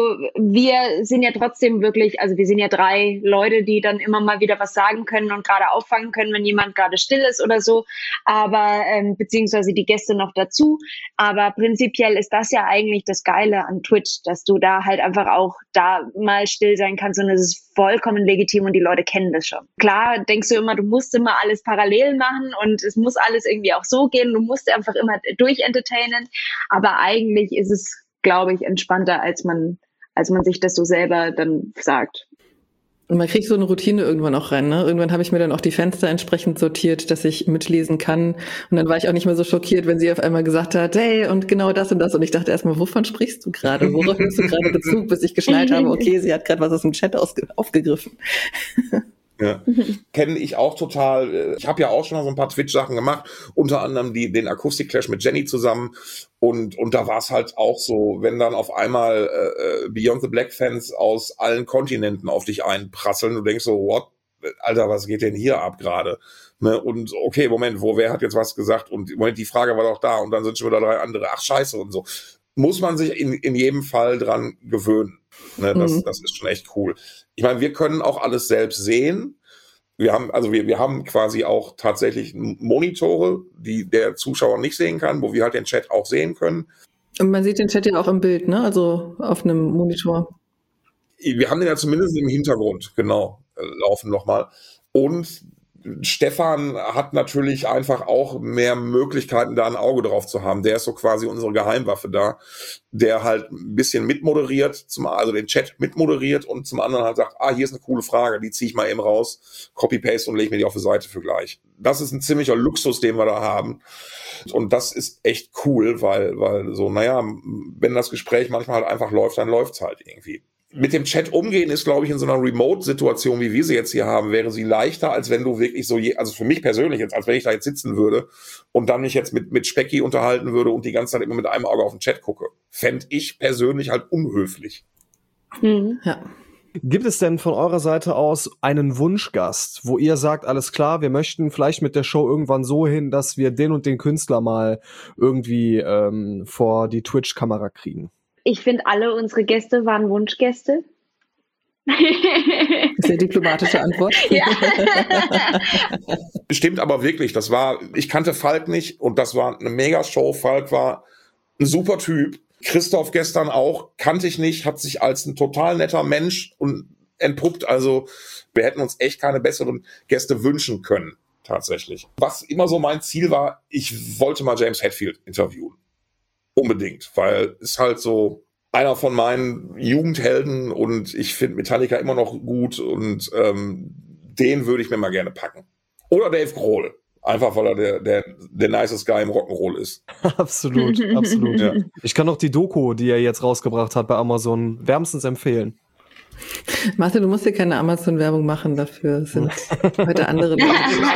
Speaker 2: wir sind ja trotzdem wirklich, also wir sind ja 3 Leute, die dann immer mal wieder was sagen können und gerade auffangen können, wenn jemand gerade still ist oder so, aber beziehungsweise die Gäste noch dazu. Aber prinzipiell ist das ja eigentlich das Geile an Twitch, dass du da halt einfach auch da mal still sein kannst und es ist vollkommen legitim und die Leute kennen das schon. Klar denkst du immer, du musst immer alles parallel machen und es muss alles irgendwie auch so gehen, du musst einfach immer durchentertainen, aber eigentlich ist es, glaube ich, entspannter, als man sich das so selber dann sagt.
Speaker 3: Und man kriegt so eine Routine irgendwann auch rein, ne? Irgendwann habe ich mir dann auch die Fenster entsprechend sortiert, dass ich mitlesen kann. Und dann war ich auch nicht mehr so schockiert, wenn sie auf einmal gesagt hat, hey, und genau das und das. Und ich dachte erstmal, wovon sprichst du gerade? Worauf nimmst du gerade Bezug? Bis ich geschnallt habe, okay, sie hat gerade was aus dem Chat aufgegriffen.
Speaker 1: Ja, kenne ich auch total. Ich habe ja auch schon mal so ein paar Twitch-Sachen gemacht, unter anderem den Akustik-Clash mit Jenny zusammen. Und da war es halt auch so, wenn dann auf einmal Beyond the Black-Fans aus allen Kontinenten auf dich einprasseln, du denkst so, what? Alter, was geht denn hier ab gerade? Ne? Und okay, Moment, wer hat jetzt was gesagt? Und Moment, die Frage war doch da und dann sind schon wieder 3 andere. Ach, scheiße und so. Muss man sich in jedem Fall dran gewöhnen. Ne? Das ist schon echt cool. Ich meine, wir können auch alles selbst sehen. Wir haben quasi auch tatsächlich Monitore, die der Zuschauer nicht sehen kann, wo wir halt den Chat auch sehen können.
Speaker 3: Und man sieht den Chat ja auch im Bild, ne? Also auf einem Monitor.
Speaker 1: Wir haben den ja zumindest im Hintergrund, genau, laufen nochmal. Und Stefan hat natürlich einfach auch mehr Möglichkeiten, da ein Auge drauf zu haben. Der ist so quasi unsere Geheimwaffe da, der halt ein bisschen mitmoderiert, also den Chat mitmoderiert und zum anderen halt sagt, hier ist eine coole Frage, die ziehe ich mal eben raus, Copy-Paste und lege mir die auf die Seite für gleich. Das ist ein ziemlicher Luxus, den wir da haben. Und das ist echt cool, weil so, wenn das Gespräch manchmal halt einfach läuft, dann läuft's halt irgendwie. Mit dem Chat umgehen ist, glaube ich, in so einer Remote-Situation, wie wir sie jetzt hier haben, wäre sie leichter, als wenn du wirklich so, also für mich persönlich jetzt, als wenn ich da jetzt sitzen würde und dann mich jetzt mit Specki unterhalten würde und die ganze Zeit immer mit einem Auge auf den Chat gucke. Fände ich persönlich halt unhöflich.
Speaker 3: Ja.
Speaker 4: Gibt es denn von eurer Seite aus einen Wunschgast, wo ihr sagt, alles klar, wir möchten vielleicht mit der Show irgendwann so hin, dass wir den und den Künstler mal irgendwie vor die Twitch-Kamera kriegen?
Speaker 2: Ich finde, alle unsere Gäste waren Wunschgäste.
Speaker 3: Sehr diplomatische Antwort.
Speaker 2: Ja.
Speaker 1: Stimmt aber wirklich, ich kannte Falk nicht und das war eine Mega-Show. Falk war ein super Typ. Christoph gestern auch, kannte ich nicht, hat sich als ein total netter Mensch entpuppt. Also wir hätten uns echt keine besseren Gäste wünschen können. tatsächlich. Was immer so mein Ziel war, ich wollte mal James Hetfield interviewen. Unbedingt, weil es halt so einer von meinen Jugendhelden und ich finde Metallica immer noch gut und den würde ich mir mal gerne packen. Oder Dave Grohl. Einfach, weil er der nicest Guy im Rock'n'Roll ist.
Speaker 4: Absolut. Ja. Ich kann auch die Doku, die er jetzt rausgebracht hat bei Amazon, wärmstens empfehlen.
Speaker 3: Martin, du musst dir keine Amazon-Werbung machen, dafür sind heute andere Leute.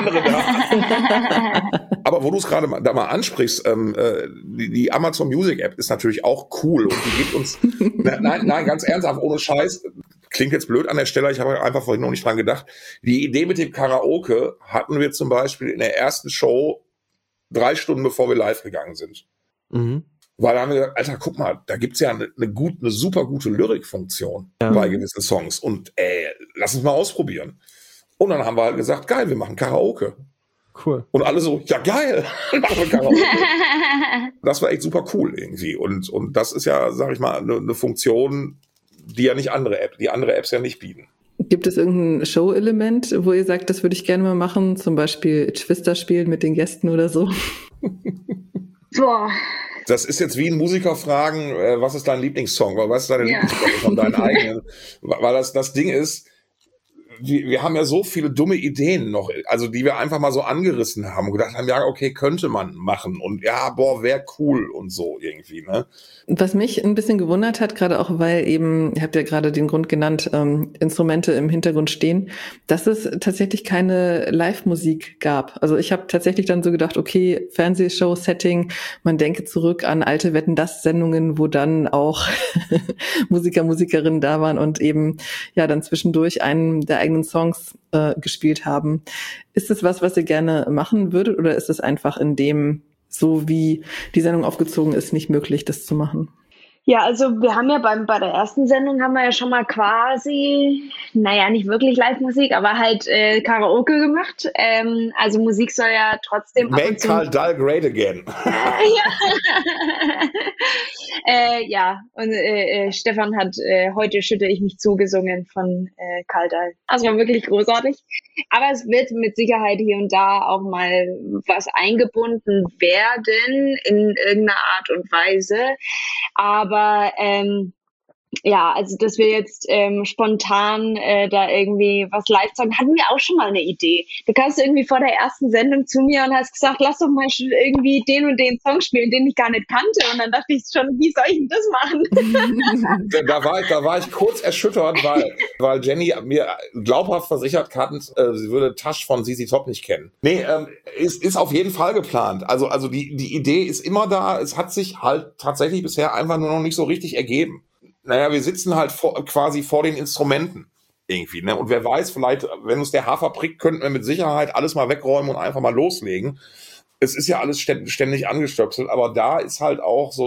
Speaker 1: Aber wo du es gerade da mal ansprichst, die Amazon Music App ist natürlich auch cool und die gibt uns, nein, ganz ernsthaft, ohne Scheiß, klingt jetzt blöd an der Stelle, ich habe einfach vorhin noch nicht dran gedacht. Die Idee mit dem Karaoke hatten wir zum Beispiel in der ersten Show 3 Stunden bevor wir live gegangen sind. Mhm. Weil da haben wir gesagt, Alter, guck mal, da gibt's ja eine super gute Lyrikfunktion bei gewissen Songs und lass uns mal ausprobieren. Und dann haben wir halt gesagt, geil, wir machen Karaoke.
Speaker 4: Cool.
Speaker 1: Und alle so, ja geil, machen wir Karaoke. Das war echt super cool irgendwie. Und das ist ja, sag ich mal, eine Funktion, die ja nicht die andere Apps ja nicht bieten.
Speaker 3: Gibt es irgendein Show-Element, wo ihr sagt, das würde ich gerne mal machen? Zum Beispiel Twister spielen mit den Gästen oder so?
Speaker 2: Boah.
Speaker 1: Das ist jetzt wie ein Musiker fragen, was ist dein Lieblingssong? Was ist deine Lieblingssong von deinen eigenen? Weil das Ding ist, wir haben ja so viele dumme Ideen noch, also die wir einfach mal so angerissen haben und gedacht haben, ja, okay, könnte man machen und ja, boah, wäre cool und so irgendwie, ne?
Speaker 3: Was mich ein bisschen gewundert hat, gerade auch, weil eben, ihr habt ja gerade den Grund genannt, Instrumente im Hintergrund stehen, dass es tatsächlich keine Live-Musik gab. Also ich habe tatsächlich dann so gedacht, okay, Fernsehshow-Setting, man denke zurück an alte Wetten-dass-Sendungen, wo dann auch Musikerinnen da waren und eben ja dann zwischendurch einen der eigenen Songs gespielt haben. Ist das was ihr gerne machen würdet oder ist es einfach in dem, so wie die Sendung aufgezogen ist, nicht möglich, das zu machen?
Speaker 2: Ja, also wir haben ja bei der ersten Sendung haben wir ja schon mal quasi, naja, nicht wirklich Live-Musik, aber halt Karaoke gemacht. Also Musik soll ja trotzdem...
Speaker 1: Make Karl Dahl great again.
Speaker 2: Ja, und Stefan hat Heute schütte ich mich zugesungen von Karl Dahl. Also war wirklich großartig. Aber es wird mit Sicherheit hier und da auch mal was eingebunden werden in irgendeiner Art und Weise. Aber ja, also dass wir jetzt spontan da irgendwie was live sagen, hatten wir auch schon mal eine Idee. Du kamst irgendwie vor der ersten Sendung zu mir und hast gesagt, lass doch mal irgendwie den und den Song spielen, den ich gar nicht kannte. Und dann dachte ich schon, wie soll ich denn das machen?
Speaker 1: Da war ich kurz erschüttert, weil Jenny mir glaubhaft versichert hat, sie würde Tasch von ZZ Top nicht kennen. Nee, ist auf jeden Fall geplant. Also die Idee ist immer da. Es hat sich halt tatsächlich bisher einfach nur noch nicht so richtig ergeben. Naja, wir sitzen halt quasi vor den Instrumenten irgendwie, ne? Und wer weiß, vielleicht, wenn uns der Hafer prickt, könnten wir mit Sicherheit alles mal wegräumen und einfach mal loslegen. Es ist ja alles ständig angestöpselt, aber da ist halt auch so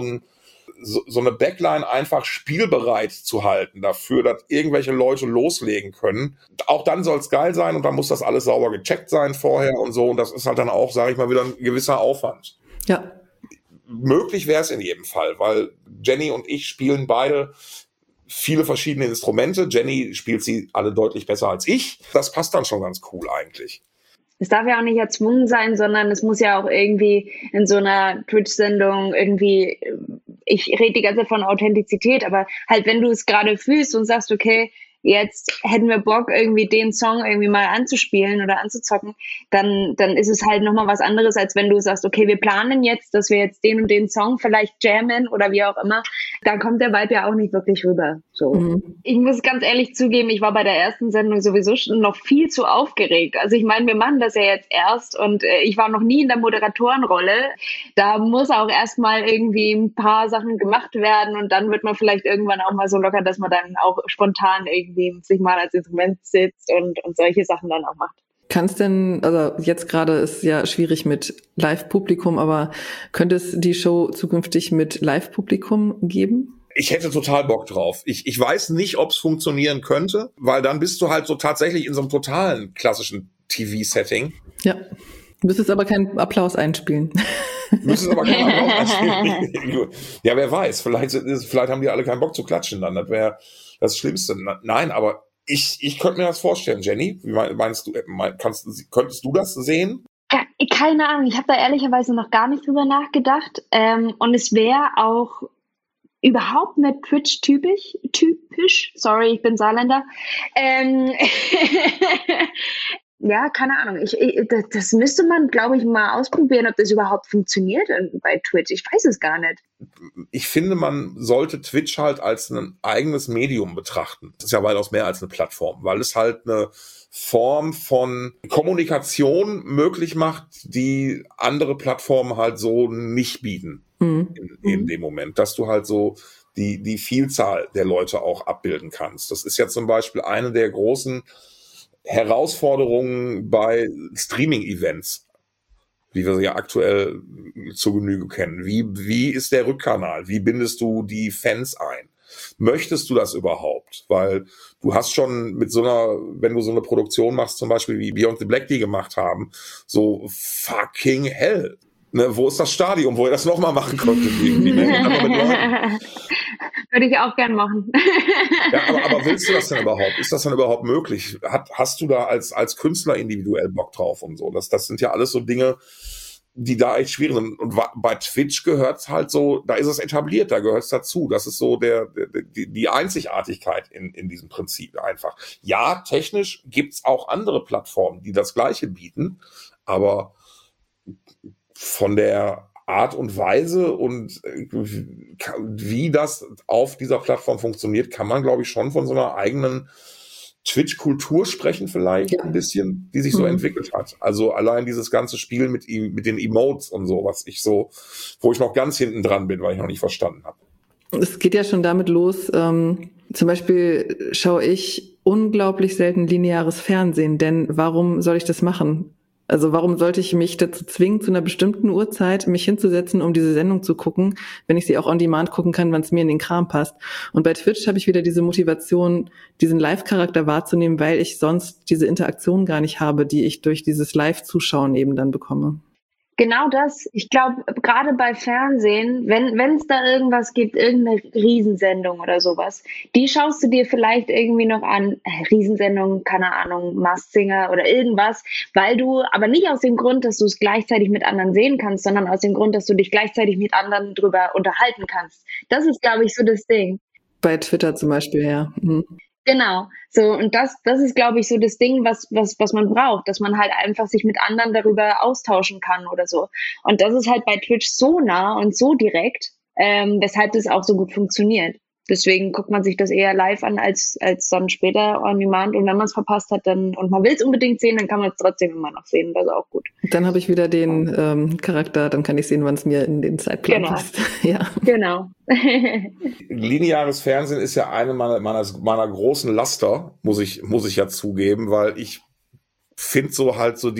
Speaker 1: eine Backline einfach spielbereit zu halten dafür, dass irgendwelche Leute loslegen können. Auch dann soll es geil sein und dann muss das alles sauber gecheckt sein vorher und so. Und das ist halt dann auch, sage ich mal, wieder ein gewisser Aufwand.
Speaker 3: Ja.
Speaker 1: Möglich wäre es in jedem Fall, weil Jenny und ich spielen beide viele verschiedene Instrumente. Jenny spielt sie alle deutlich besser als ich. Das passt dann schon ganz cool eigentlich.
Speaker 2: Es darf ja auch nicht erzwungen sein, sondern es muss ja auch irgendwie in so einer Twitch-Sendung irgendwie, ich rede die ganze Zeit von Authentizität, aber halt, wenn du es gerade fühlst und sagst, okay, jetzt hätten wir Bock, irgendwie den Song irgendwie mal anzuspielen oder anzuzocken, dann ist es halt nochmal was anderes, als wenn du sagst, okay, wir planen jetzt, dass wir jetzt den und den Song vielleicht jammen oder wie auch immer. Da kommt der Vibe ja auch nicht wirklich rüber. So. Mhm. Ich muss ganz ehrlich zugeben, ich war bei der ersten Sendung sowieso schon noch viel zu aufgeregt. Also ich meine, wir machen das ja jetzt erst und ich war noch nie in der Moderatorenrolle. Da muss auch erstmal irgendwie ein paar Sachen gemacht werden und dann wird man vielleicht irgendwann auch mal so locker, dass man dann auch spontan irgendwie sich mal als Instrument sitzt und solche Sachen dann auch macht.
Speaker 3: Kann es denn, also jetzt gerade ist ja schwierig mit Live-Publikum, aber könnte es die Show zukünftig mit Live-Publikum geben?
Speaker 1: Ich hätte total Bock drauf. Ich weiß nicht, ob es funktionieren könnte, weil dann bist du halt so tatsächlich in so einem totalen klassischen TV-Setting.
Speaker 3: Ja, du müsstest aber keinen Applaus einspielen.
Speaker 1: Müssen aber keinen Applaus einspielen. Ja, wer weiß, vielleicht haben die alle keinen Bock zu klatschen dann. Das wäre das Schlimmste. Nein, aber Ich könnte mir das vorstellen, Jenny. Wie meinst du, könntest du das sehen?
Speaker 2: Ja, keine Ahnung, ich habe da ehrlicherweise noch gar nicht drüber nachgedacht. Und es wäre auch überhaupt nicht Twitch-typisch. Sorry, ich bin Saarländer. Ja, keine Ahnung. Das müsste man, glaube ich, mal ausprobieren, ob das überhaupt funktioniert bei Twitch. Ich weiß es gar nicht.
Speaker 1: Ich finde, man sollte Twitch halt als ein eigenes Medium betrachten. Das ist ja weitaus mehr als eine Plattform, weil es halt eine Form von Kommunikation möglich macht, die andere Plattformen halt so nicht bieten in dem Moment, dass du halt so die Vielzahl der Leute auch abbilden kannst. Das ist ja zum Beispiel eine der großen Herausforderungen bei Streaming-Events, wie wir sie ja aktuell zur Genüge kennen. Wie ist der Rückkanal? Wie bindest du die Fans ein? Möchtest du das überhaupt? Weil du hast schon wenn du so eine Produktion machst, zum Beispiel wie Beyond the Black die gemacht haben, so fucking hell. Ne, wo ist das Stadion, wo ihr das nochmal machen konntet? Irgendwie, ne?
Speaker 2: Würde ich auch gern machen.
Speaker 1: Ja, aber willst du das denn überhaupt? Ist das denn überhaupt möglich? Hast du da als Künstler individuell Bock drauf und so? Das sind ja alles so Dinge, die da echt schwierig sind. Und bei Twitch gehört's halt so, da ist es etabliert, da gehört's dazu. Das ist so die Einzigartigkeit in diesem Prinzip einfach. Ja, technisch gibt's auch andere Plattformen, die das Gleiche bieten, aber von der Art und Weise und wie das auf dieser Plattform funktioniert, kann man, glaube ich, schon von so einer eigenen Twitch-Kultur sprechen vielleicht ein bisschen, die sich so entwickelt hat. Also allein dieses ganze Spiel mit den Emotes und so, wo ich noch ganz hinten dran bin, weil ich noch nicht verstanden habe.
Speaker 3: Es geht ja schon damit los, zum Beispiel schaue ich unglaublich selten lineares Fernsehen, denn warum soll ich das machen? Also warum sollte ich mich dazu zwingen, zu einer bestimmten Uhrzeit mich hinzusetzen, um diese Sendung zu gucken, wenn ich sie auch on demand gucken kann, wann es mir in den Kram passt. Und bei Twitch habe ich wieder diese Motivation, diesen Live-Charakter wahrzunehmen, weil ich sonst diese Interaktion gar nicht habe, die ich durch dieses Live-Zuschauen eben dann bekomme.
Speaker 2: Genau das. Ich glaube, gerade bei Fernsehen, wenn es da irgendwas gibt, irgendeine Riesensendung oder sowas, die schaust du dir vielleicht irgendwie noch an, Riesensendung, keine Ahnung, Masked Singer oder irgendwas, weil du, aber nicht aus dem Grund, dass du es gleichzeitig mit anderen sehen kannst, sondern aus dem Grund, dass du dich gleichzeitig mit anderen drüber unterhalten kannst. Das ist, glaube ich, so das Ding.
Speaker 3: Bei Twitter zum Beispiel, ja.
Speaker 2: Genau, so, und das ist, glaube ich, so das Ding, was man braucht, dass man halt einfach sich mit anderen darüber austauschen kann oder so. Und das ist halt bei Twitch so nah und so direkt, weshalb das auch so gut funktioniert. Deswegen guckt man sich das eher live an als dann später on demand. Und wenn man es verpasst hat und man will es unbedingt sehen, dann kann man es trotzdem immer noch sehen. Das ist auch gut.
Speaker 3: Dann habe ich wieder den Charakter, dann kann ich sehen, wann es mir in den Zeitplan passt. Ja.
Speaker 2: Genau.
Speaker 1: Lineares Fernsehen ist ja eine meiner großen Laster, muss ich ja zugeben, weil ich finde so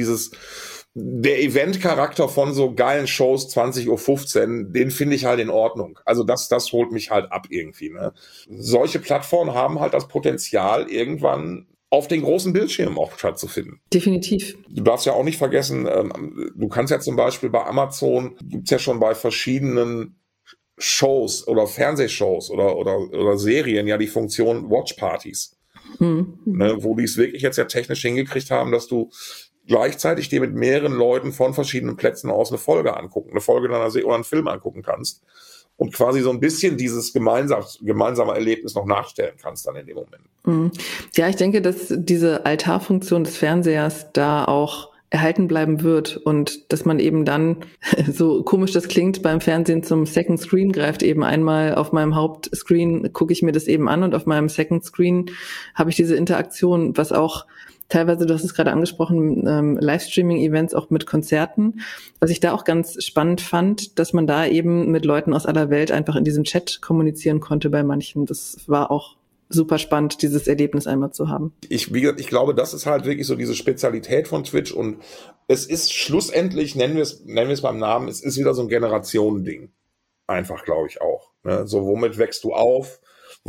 Speaker 1: der Event-Charakter von so geilen Shows 20:15 Uhr, den finde ich halt in Ordnung. Also das holt mich halt ab irgendwie. Ne? Solche Plattformen haben halt das Potenzial, irgendwann auf den großen Bildschirmen auch stattzufinden.
Speaker 3: Definitiv.
Speaker 1: Du darfst ja auch nicht vergessen, du kannst ja zum Beispiel bei Amazon, gibt's ja schon bei verschiedenen Shows oder Fernsehshows oder Serien ja die Funktion Watchpartys. Ne, wo die es wirklich jetzt ja technisch hingekriegt haben, dass du gleichzeitig dir mit mehreren Leuten von verschiedenen Plätzen aus eine Folge deiner Serie oder einen Film angucken kannst und quasi so ein bisschen dieses gemeinsame Erlebnis noch nachstellen kannst dann in dem Moment.
Speaker 3: Ja, ich denke, dass diese Altarfunktion des Fernsehers da auch erhalten bleiben wird und dass man eben dann, so komisch das klingt, beim Fernsehen zum Second Screen greift, eben einmal auf meinem Hauptscreen gucke ich mir das eben an und auf meinem Second Screen habe ich diese Interaktion, was auch teilweise, du hast es gerade angesprochen, Livestreaming-Events auch mit Konzerten. Was ich da auch ganz spannend fand, dass man da eben mit Leuten aus aller Welt einfach in diesem Chat kommunizieren konnte bei manchen. Das war auch super spannend, dieses Erlebnis einmal zu haben.
Speaker 1: Ich glaube, das ist halt wirklich so diese Spezialität von Twitch und es ist schlussendlich, nennen wir es beim Namen, es ist wieder so ein Generationending. Einfach, glaube ich auch. Ne? So, womit wächst du auf?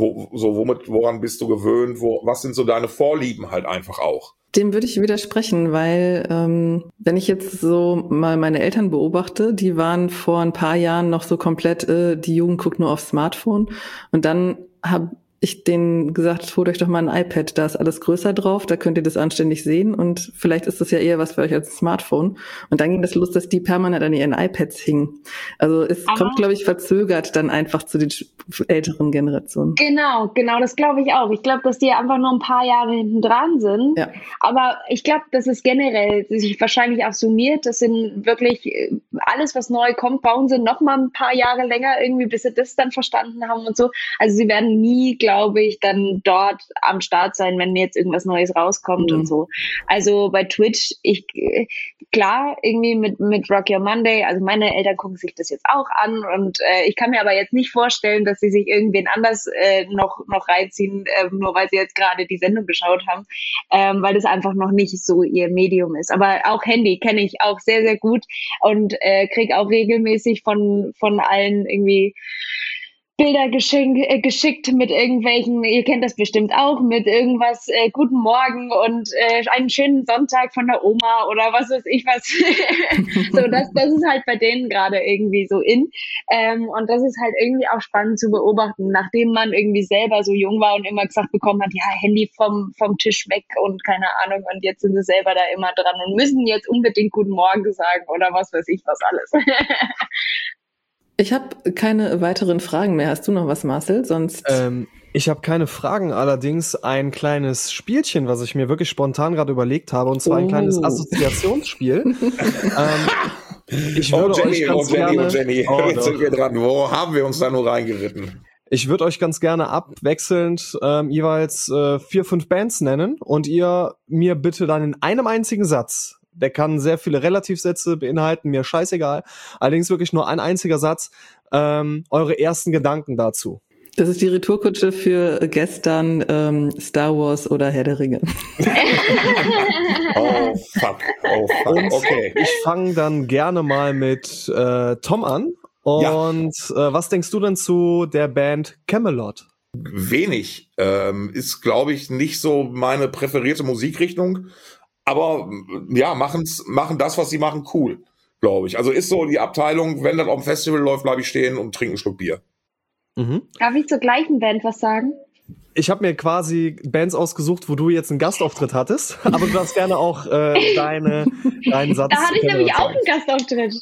Speaker 1: Woran bist du gewöhnt? Was sind so deine Vorlieben halt einfach auch?
Speaker 3: Dem würde ich widersprechen, weil wenn ich jetzt so mal meine Eltern beobachte, die waren vor ein paar Jahren noch so komplett, die Jugend guckt nur aufs Smartphone und dann habe ich denen gesagt, holt euch doch mal ein iPad, da ist alles größer drauf, da könnt ihr das anständig sehen und vielleicht ist das ja eher was für euch als ein Smartphone. Und dann ging das los, dass die permanent an ihren iPads hingen. Also es kommt, glaube ich, verzögert dann einfach zu den älteren Generationen.
Speaker 2: Genau, das glaube ich auch. Ich glaube, dass die einfach nur ein paar Jahre hinten dran sind. Ja. Aber ich glaube, dass es generell sich wahrscheinlich auch summiert. Das sind wirklich alles, was neu kommt, bauen sie noch mal ein paar Jahre länger irgendwie, bis sie das dann verstanden haben und so. Also sie werden nie, glaube ich, dann dort am Start sein, wenn jetzt irgendwas Neues rauskommt und so. Also bei Twitch, klar, irgendwie mit Rock Your Monday, also meine Eltern gucken sich das jetzt auch an und ich kann mir aber jetzt nicht vorstellen, dass sie sich irgendwen anders noch reinziehen, nur weil sie jetzt gerade die Sendung geschaut haben, weil das einfach noch nicht so ihr Medium ist. Aber auch Handy kenne ich auch sehr, sehr gut und kriege auch regelmäßig von allen irgendwie Bilder geschickt mit irgendwelchen, ihr kennt das bestimmt auch, mit irgendwas, guten Morgen und einen schönen Sonntag von der Oma oder was weiß ich was. So, das ist halt bei denen gerade irgendwie so in. Und das ist halt irgendwie auch spannend zu beobachten, nachdem man irgendwie selber so jung war und immer gesagt bekommen hat, ja, Handy vom Tisch weg und keine Ahnung, und jetzt sind sie selber da immer dran und müssen jetzt unbedingt guten Morgen sagen oder was weiß ich was alles.
Speaker 3: Ich habe keine weiteren Fragen mehr. Hast du noch was, Marcel? Sonst
Speaker 4: ich habe keine Fragen, allerdings ein kleines Spielchen, was ich mir wirklich spontan gerade überlegt habe, und zwar ein kleines Assoziationsspiel. Ich würde euch ganz gerne...
Speaker 1: Jenny. Jetzt sind wir dran. Wo haben wir uns da nur reingeritten?
Speaker 4: Ich würde euch ganz gerne abwechselnd jeweils 4, 5 Bands nennen und ihr mir bitte dann in einem einzigen Satz, der kann sehr viele Relativsätze beinhalten, mir scheißegal, allerdings wirklich nur ein einziger Satz, eure ersten Gedanken dazu.
Speaker 3: Das ist die Retourkutsche für gestern, Star Wars oder Herr der Ringe.
Speaker 1: Oh fuck,
Speaker 4: und
Speaker 1: okay.
Speaker 4: Ich fange dann gerne mal mit Tom an. Und was denkst du denn zu der Band Kamelot?
Speaker 1: Wenig. Ist, glaube ich, nicht so meine präferierte Musikrichtung. Aber ja, machen das, was sie machen, cool, glaube ich. Also ist so die Abteilung, wenn das auf dem Festival läuft, bleibe ich stehen und trinke einen Schluck Bier.
Speaker 2: Mhm. Darf ich zur gleichen Band was sagen?
Speaker 4: Ich habe mir quasi Bands ausgesucht, wo du jetzt einen Gastauftritt hattest, aber du darfst gerne auch deinen Satz.
Speaker 2: Da hatte ich nämlich auch einen Gastauftritt.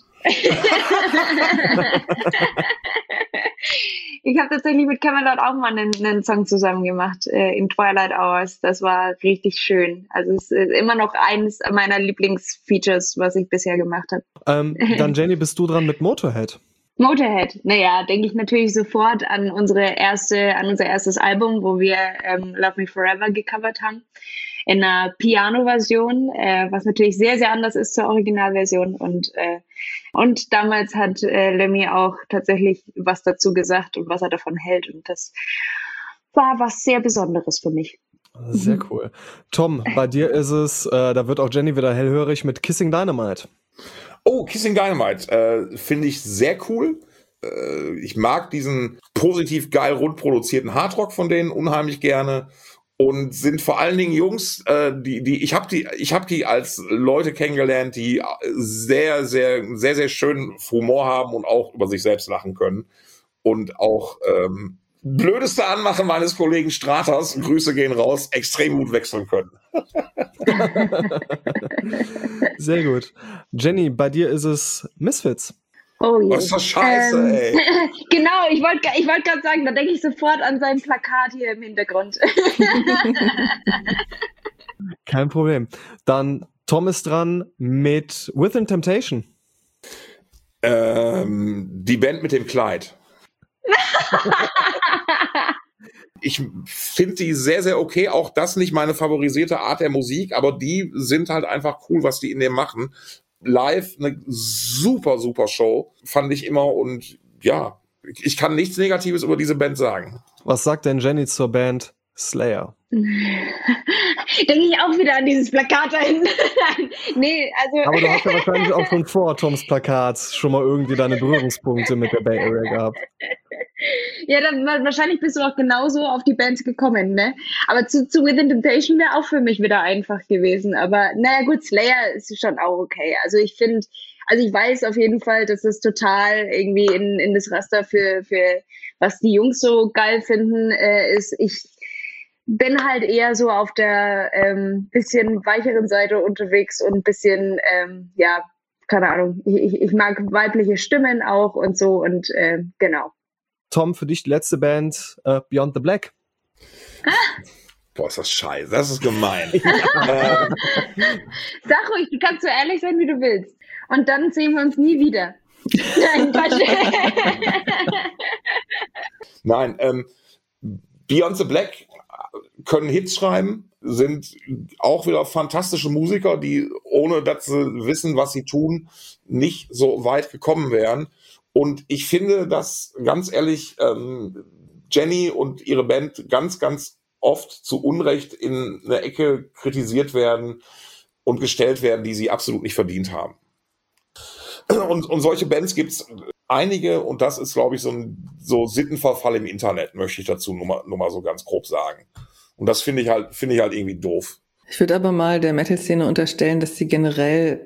Speaker 2: Ich habe tatsächlich mit Kamelot auch mal einen Song zusammen gemacht, in Twilight Hours. Das war richtig schön. Also es ist immer noch eines meiner Lieblingsfeatures, was ich bisher gemacht habe.
Speaker 4: Dann Jenny, bist du dran mit Motorhead?
Speaker 2: Motorhead, naja, denke ich natürlich sofort an unser erstes Album, wo wir Love Me Forever gecovert haben. In einer Piano-Version, was natürlich sehr, sehr anders ist zur Originalversion. Und damals hat Lemmy auch tatsächlich was dazu gesagt und was er davon hält. Und das war was sehr Besonderes für mich.
Speaker 4: Sehr cool. Tom, bei dir ist es, da wird auch Jenny wieder hellhörig mit Kissing Dynamite.
Speaker 1: Oh, Kissing Dynamite finde ich sehr cool. Ich mag diesen positiv geil rund produzierten Hardrock von denen unheimlich gerne. Und sind vor allen Dingen Jungs, ich habe die als Leute kennengelernt, die sehr, sehr, sehr, sehr schönen Humor haben und auch über sich selbst lachen können. Und auch blödeste Anmachen meines Kollegen Stratas, Grüße gehen raus, extrem gut wechseln können.
Speaker 4: Sehr gut. Jenny, bei dir ist es Misfits.
Speaker 2: Oh je.
Speaker 1: Was ist das Scheiße, ey?
Speaker 2: Genau, ich wollte gerade sagen, da denke ich sofort an sein Plakat hier im Hintergrund.
Speaker 4: Kein Problem. Dann Tom ist dran mit Within Temptation.
Speaker 1: Die Band mit dem Kleid. Ich finde die sehr, sehr okay. Auch das nicht meine favorisierte Art der Musik, aber die sind halt einfach cool, was die in dem machen. Live eine super, super Show, fand ich immer. Und ja, ich kann nichts Negatives über diese Band sagen.
Speaker 4: Was sagt denn Jenny zur Band Slayer?
Speaker 2: Denke ich auch wieder an dieses Plakat da hinten. Nee, also.
Speaker 4: Aber du hast ja wahrscheinlich auch schon vor Toms Plakat schon mal irgendwie deine Berührungspunkte mit der Bay Area gehabt.
Speaker 2: Ja, dann wahrscheinlich bist du auch genauso auf die Band gekommen, ne? Aber zu Within Temptation wäre auch für mich wieder einfach gewesen. Aber naja gut, Slayer ist schon auch okay. Also ich weiß auf jeden Fall, dass es total irgendwie in das Raster für was die Jungs so geil finden, ist, ich bin halt eher so auf der bisschen weicheren Seite unterwegs und ein bisschen, keine Ahnung, ich mag weibliche Stimmen auch und so und genau.
Speaker 4: Tom, für dich die letzte Band, Beyond the Black.
Speaker 1: Boah, ist das scheiße, das ist gemein.
Speaker 2: Sag ruhig, du kannst so ehrlich sein, wie du willst. Und dann sehen wir uns nie wieder. Nein, Quatsch.
Speaker 1: Nein, Beyond the Black können Hits schreiben, sind auch wieder fantastische Musiker, die ohne dass sie wissen, was sie tun, nicht so weit gekommen wären. Und ich finde, dass ganz ehrlich Jenny und ihre Band ganz, ganz oft zu Unrecht in eine Ecke kritisiert werden und gestellt werden, die sie absolut nicht verdient haben. Und solche Bands gibt's einige und das ist, glaube ich, so Sittenverfall im Internet, möchte ich dazu nur mal so ganz grob sagen. Und das finde ich halt irgendwie doof.
Speaker 3: Ich würde aber mal der Metal-Szene unterstellen, dass sie generell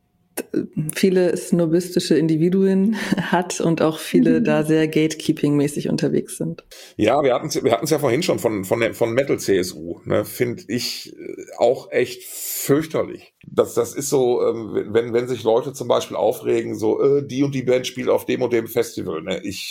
Speaker 3: viele snobistische Individuen hat und auch viele da sehr Gatekeeping-mäßig unterwegs sind.
Speaker 1: Ja, wir hatten's ja vorhin schon von Metal CSU, ne, finde ich auch echt fürchterlich. Das ist so, wenn sich Leute zum Beispiel aufregen, so die und die Band spielt auf dem und dem Festival,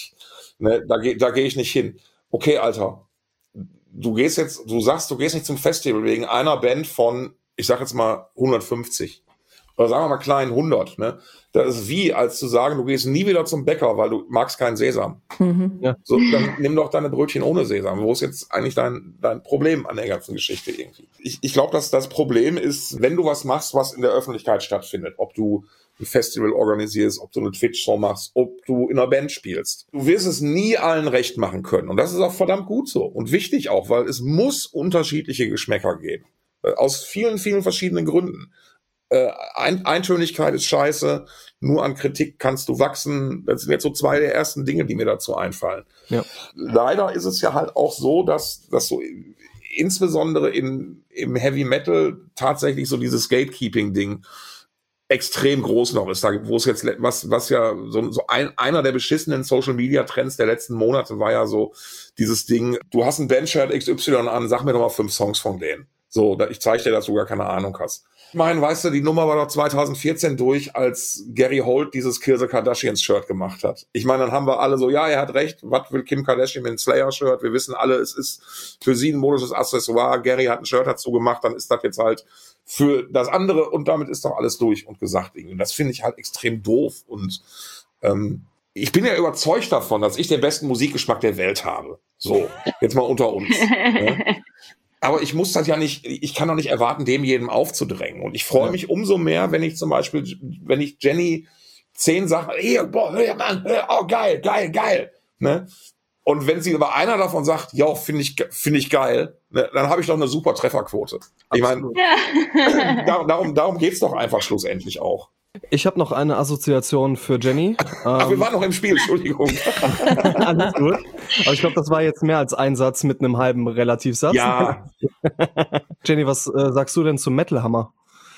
Speaker 1: da gehe ich nicht hin. Okay, Alter, du sagst, du gehst nicht zum Festival wegen einer Band von, ich sag jetzt mal 150. Oder sagen wir mal kleinen 100, ne? Das ist wie, als zu sagen, du gehst nie wieder zum Bäcker, weil du magst keinen Sesam. Mhm. Ja. So, dann nimm doch deine Brötchen ohne Sesam. Wo ist jetzt eigentlich dein Problem an der ganzen Geschichte irgendwie? Ich glaube, dass das Problem ist, wenn du was machst, was in der Öffentlichkeit stattfindet, ob du ein Festival organisierst, ob du eine Twitch-Show machst, ob du in einer Band spielst. Du wirst es nie allen recht machen können. Und das ist auch verdammt gut so. Und wichtig auch, weil es muss unterschiedliche Geschmäcker geben. Aus vielen, vielen verschiedenen Gründen. Eintönigkeit ist scheiße, nur an Kritik kannst du wachsen. Das sind jetzt so zwei der ersten Dinge, die mir dazu einfallen. Ja. Leider ist es ja halt auch so, dass so insbesondere im Heavy Metal tatsächlich so dieses Gatekeeping-Ding extrem groß noch ist. Da, wo es jetzt, was ja so einer der beschissenen Social-Media-Trends der letzten Monate war ja so dieses Ding, du hast ein Bandshirt XY an, sag mir doch mal 5 Songs von denen. So, ich zeige dir, dass du gar keine Ahnung hast. Ich meine, weißt du, die Nummer war doch 2014 durch, als Gary Holt dieses Kill the Kardashians Shirt gemacht hat. Ich meine, dann haben wir alle so, ja, er hat recht, was will Kim Kardashian mit einem Slayer-Shirt? Wir wissen alle, es ist für sie ein modisches Accessoire. Gary hat ein Shirt dazu gemacht, dann ist das jetzt halt für das andere und damit ist doch alles durch und gesagt. Und das finde ich halt extrem doof und ich bin ja überzeugt davon, dass ich den besten Musikgeschmack der Welt habe. So, jetzt mal unter uns. Ne? Aber ich muss das ja nicht, ich kann doch nicht erwarten, dem jedem aufzudrängen. Und ich freue mich umso mehr, wenn ich zum Beispiel, wenn ich Jenny 10 Sachen, hier, boah, Mann, oh, geil, ne? Und wenn sie aber einer davon sagt, ja, finde ich geil, ne, dann habe ich doch eine super Trefferquote. Ich meine, darum geht's doch einfach schlussendlich auch.
Speaker 4: Ich habe noch eine Assoziation für Jenny.
Speaker 1: Ach, wir waren noch im Spiel, Entschuldigung.
Speaker 4: Alles gut. Aber ich glaube, das war jetzt mehr als ein Satz mit einem halben Relativsatz.
Speaker 1: Ja.
Speaker 4: Jenny, was sagst du denn zum Metal Hammer?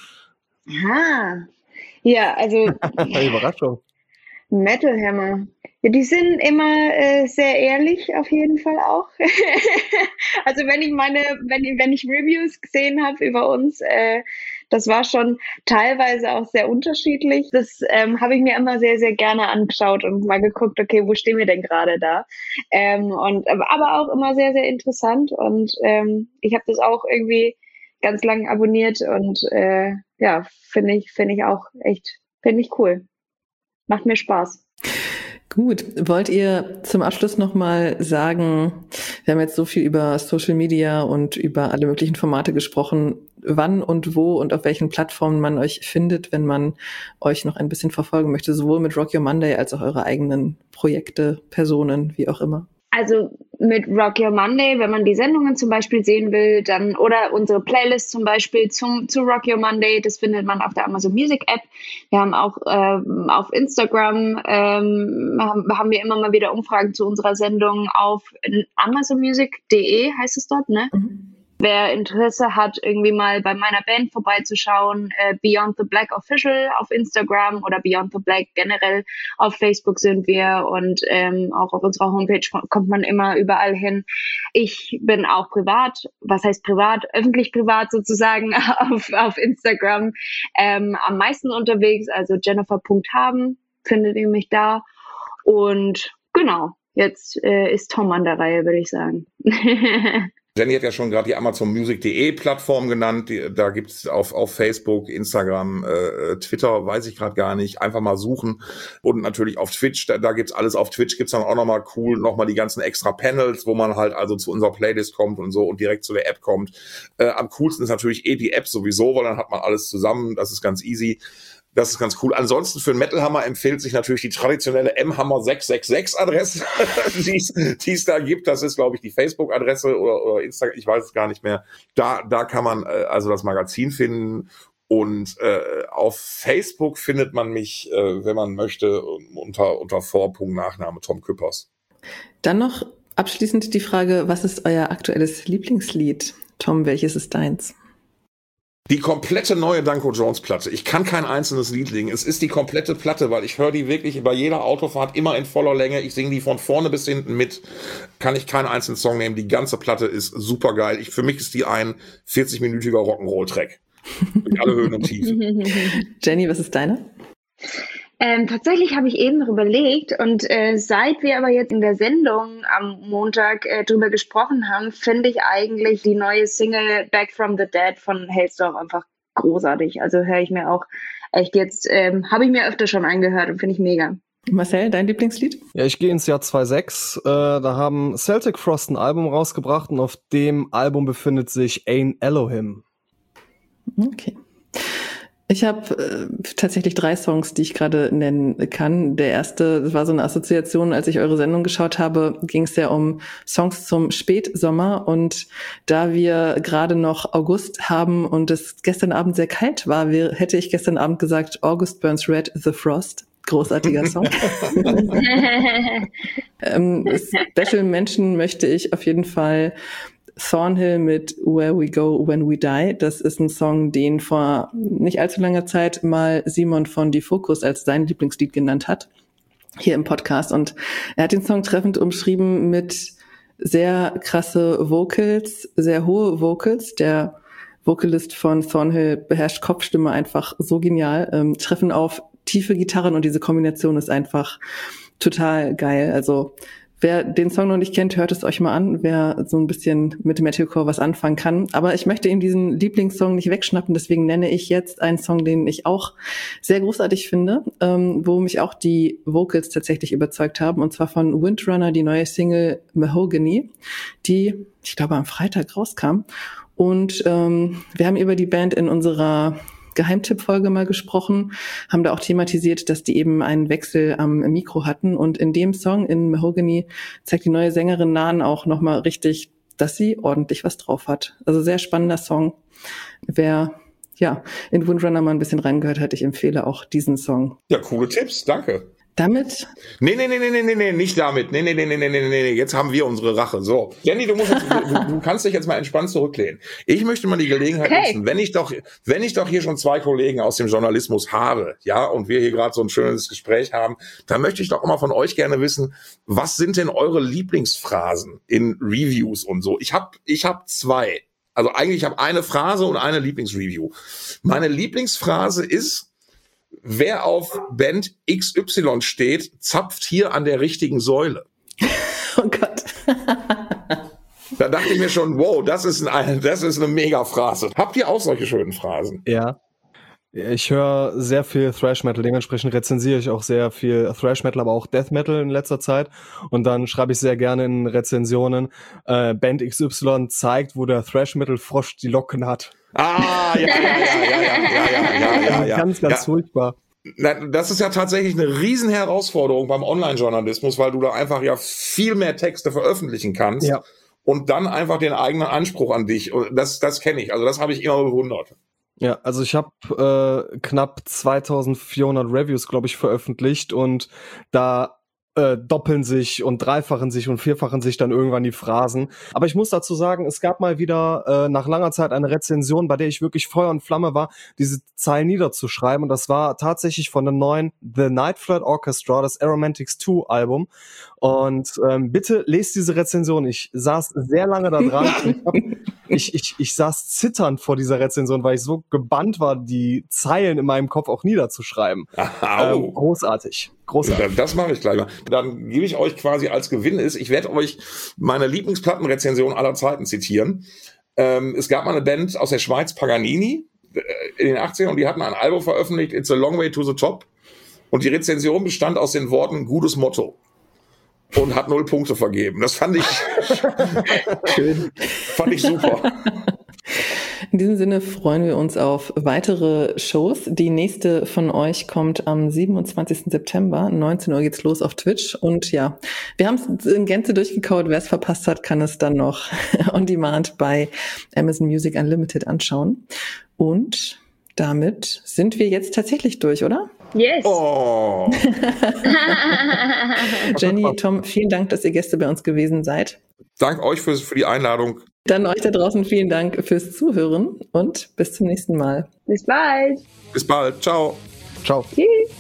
Speaker 2: Ja, also
Speaker 4: Überraschung.
Speaker 2: Metal Hammer. Ja, die sind immer sehr ehrlich, auf jeden Fall auch. Also wenn ich Reviews gesehen habe über uns, das war schon teilweise auch sehr unterschiedlich. Das habe ich mir immer sehr, sehr gerne angeschaut und mal geguckt, okay, wo stehen wir denn gerade da? Aber auch immer sehr, sehr interessant und ich habe das auch irgendwie ganz lang abonniert und finde ich auch echt, finde ich cool. Macht mir Spaß.
Speaker 3: Gut, wollt ihr zum Abschluss nochmal sagen, wir haben jetzt so viel über Social Media und über alle möglichen Formate gesprochen, wann und wo und auf welchen Plattformen man euch findet, wenn man euch noch ein bisschen verfolgen möchte, sowohl mit Rock Your Monday als auch eure eigenen Projekte, Personen, wie auch immer?
Speaker 2: Also mit Rock Your Monday, wenn man die Sendungen zum Beispiel sehen will, dann oder unsere Playlist zum Beispiel zu Rock Your Monday, das findet man auf der Amazon Music App. Wir haben auch auf Instagram haben wir immer mal wieder Umfragen zu unserer Sendung auf amazonmusic.de heißt es dort, ne? wer Interesse hat, irgendwie mal bei meiner Band vorbeizuschauen, Beyond the Black Official auf Instagram oder Beyond the Black generell auf Facebook sind wir und auch auf unserer Homepage kommt man immer überall hin. Ich bin auch privat, was heißt privat, öffentlich privat sozusagen auf Instagram am meisten unterwegs, also Jennifer.haben findet ihr mich da und genau, jetzt ist Tom an der Reihe, würde ich sagen.
Speaker 1: Jenny hat ja schon gerade die AmazonMusic.de Plattform genannt. Da gibt's auf Facebook, Instagram, Twitter, weiß ich gerade gar nicht. Einfach mal suchen. Und natürlich auf Twitch, da gibt's alles. Auf Twitch gibt's dann auch nochmal die ganzen extra Panels, wo man halt also zu unserer Playlist kommt und so und direkt zu der App kommt. Am coolsten ist natürlich die App sowieso, weil dann hat man alles zusammen. Das ist ganz easy. Das ist ganz cool. Ansonsten für einen Metal Hammer empfiehlt sich natürlich die traditionelle mhammer 666 Adresse, die es da gibt. Das ist, glaube ich, die Facebook-Adresse oder Instagram, ich weiß es gar nicht mehr. Da kann man also das Magazin finden. Und auf Facebook findet man mich, wenn man möchte, unter Vor.Nachname Tom Küppers.
Speaker 3: Dann noch abschließend die Frage, was ist euer aktuelles Lieblingslied? Tom, welches ist deins?
Speaker 1: Die komplette neue Danko Jones Platte. Ich kann kein einzelnes Lied singen. Es ist die komplette Platte, weil ich höre die wirklich bei jeder Autofahrt immer in voller Länge. Ich singe die von vorne bis hinten mit. Kann ich keinen einzelnen Song nehmen. Die ganze Platte ist super geil. Für mich ist die ein 40-minütiger Rock'n'Roll-Track. Durch alle Höhen und Tiefen.
Speaker 3: Jenny, was ist deine?
Speaker 2: Tatsächlich habe ich eben noch überlegt und seit wir aber jetzt in der Sendung am Montag drüber gesprochen haben, finde ich eigentlich die neue Single Back from the Dead von Hailstorm einfach großartig. Also höre ich mir auch echt jetzt, habe ich mir öfter schon angehört und finde ich mega.
Speaker 3: Marcel, dein Lieblingslied?
Speaker 4: Ja, ich gehe ins Jahr 2006. Da haben Celtic Frost ein Album rausgebracht und auf dem Album befindet sich Ein Elohim.
Speaker 3: Okay. Ich habe tatsächlich 3 Songs, die ich gerade nennen kann. Der erste, das war so eine Assoziation, als ich eure Sendung geschaut habe, ging es ja um Songs zum Spätsommer. Und da wir gerade noch August haben und es gestern Abend sehr kalt war, hätte ich gestern Abend gesagt, August Burns Red, The Frost. Großartiger Song. Special Mention möchte ich auf jeden Fall Thornhill mit Where We Go When We Die. Das ist ein Song, den vor nicht allzu langer Zeit mal Simon von Die Focus als sein Lieblingslied genannt hat, hier im Podcast. Und er hat den Song treffend umschrieben mit sehr krasse Vocals, sehr hohe Vocals. Der Vocalist von Thornhill beherrscht Kopfstimme einfach so genial, treffen auf tiefe Gitarren und diese Kombination ist einfach total geil. Also wer den Song noch nicht kennt, hört es euch mal an, wer so ein bisschen mit Metalcore was anfangen kann. Aber ich möchte ihm diesen Lieblingssong nicht wegschnappen, deswegen nenne ich jetzt einen Song, den ich auch sehr großartig finde, wo mich auch die Vocals tatsächlich überzeugt haben, und zwar von Windrunner, die neue Single Mahogany, die, ich glaube, am Freitag rauskam. Und wir haben über die Band in unserer Geheimtipp-Folge mal gesprochen, haben da auch thematisiert, dass die eben einen Wechsel am Mikro hatten, und in dem Song, in Mahogany, zeigt die neue Sängerin Nan auch nochmal richtig, dass sie ordentlich was drauf hat. Also sehr spannender Song. Wer in Windrunner mal ein bisschen reingehört hat, ich empfehle auch diesen Song.
Speaker 1: Ja, coole Tipps, danke.
Speaker 3: Damit?
Speaker 1: Nee, nicht damit. Nee. Jetzt haben wir unsere Rache. So. Jenny, du kannst dich jetzt mal entspannt zurücklehnen. Ich möchte mal die Gelegenheit nutzen, wenn ich doch hier schon 2 Kollegen aus dem Journalismus habe, ja, und wir hier gerade so ein schönes Gespräch haben, dann möchte ich doch immer von euch gerne wissen, was sind denn eure Lieblingsphrasen in Reviews und so? Ich hab 2. Also eigentlich habe ich eine Phrase und eine Lieblingsreview. Meine Lieblingsphrase ist: Wer auf Band XY steht, zapft hier an der richtigen Säule.
Speaker 3: Oh Gott.
Speaker 1: Da dachte ich mir schon, wow, das ist eine Mega-Phrase. Habt ihr auch solche schönen Phrasen?
Speaker 4: Ja. Ich höre sehr viel Thrash Metal, dementsprechend rezensiere ich auch sehr viel Thrash Metal, aber auch Death Metal in letzter Zeit. Und dann schreibe ich sehr gerne in Rezensionen, Band XY zeigt, wo der Thrash Metal Frosch die Locken hat.
Speaker 1: Ah, ja.
Speaker 4: Ganz furchtbar.
Speaker 1: Das ist ja tatsächlich eine riesen Herausforderung beim Online-Journalismus, weil du da einfach ja viel mehr Texte veröffentlichen kannst und dann einfach den eigenen Anspruch an dich. Das kenne ich. Also das habe ich immer bewundert.
Speaker 4: Ja, also ich habe knapp 2400 Reviews, glaube ich, veröffentlicht, und da doppeln sich und dreifachen sich und vierfachen sich dann irgendwann die Phrasen. Aber ich muss dazu sagen, es gab mal wieder nach langer Zeit eine Rezension, bei der ich wirklich Feuer und Flamme war, diese Zeilen niederzuschreiben. Und das war tatsächlich von dem neuen The Night Flight Orchestra, das Aromantics 2 Album. Und bitte lest diese Rezension. Ich saß sehr lange da dran. Ich saß zitternd vor dieser Rezension, weil ich so gebannt war, die Zeilen in meinem Kopf auch niederzuschreiben. Großartig.
Speaker 1: Das mache ich gleich mal. Dann gebe ich euch quasi als Gewinn ich werde euch meine Lieblingsplattenrezension aller Zeiten zitieren. Es gab mal eine Band aus der Schweiz, Paganini, in den 80ern, und die hatten ein Album veröffentlicht, It's a Long Way to the Top. Und die Rezension bestand aus den Worten gutes Motto. Und hat 0 Punkte vergeben. Das fand ich super.
Speaker 3: In diesem Sinne freuen wir uns auf weitere Shows. Die nächste von euch kommt am 27. September. 19 Uhr geht's los auf Twitch. Und ja, wir haben es in Gänze durchgekaut. Wer es verpasst hat, kann es dann noch on demand bei Amazon Music Unlimited anschauen. Und damit sind wir jetzt tatsächlich durch, oder?
Speaker 2: Yes.
Speaker 1: Oh.
Speaker 3: Jenny, Tom, vielen Dank, dass ihr Gäste bei uns gewesen seid.
Speaker 1: Dank euch für die Einladung.
Speaker 3: Dann euch da draußen vielen Dank fürs Zuhören und bis zum nächsten Mal.
Speaker 2: Bis bald.
Speaker 1: Bis bald. Ciao.
Speaker 4: Ciao.
Speaker 2: Tschüss.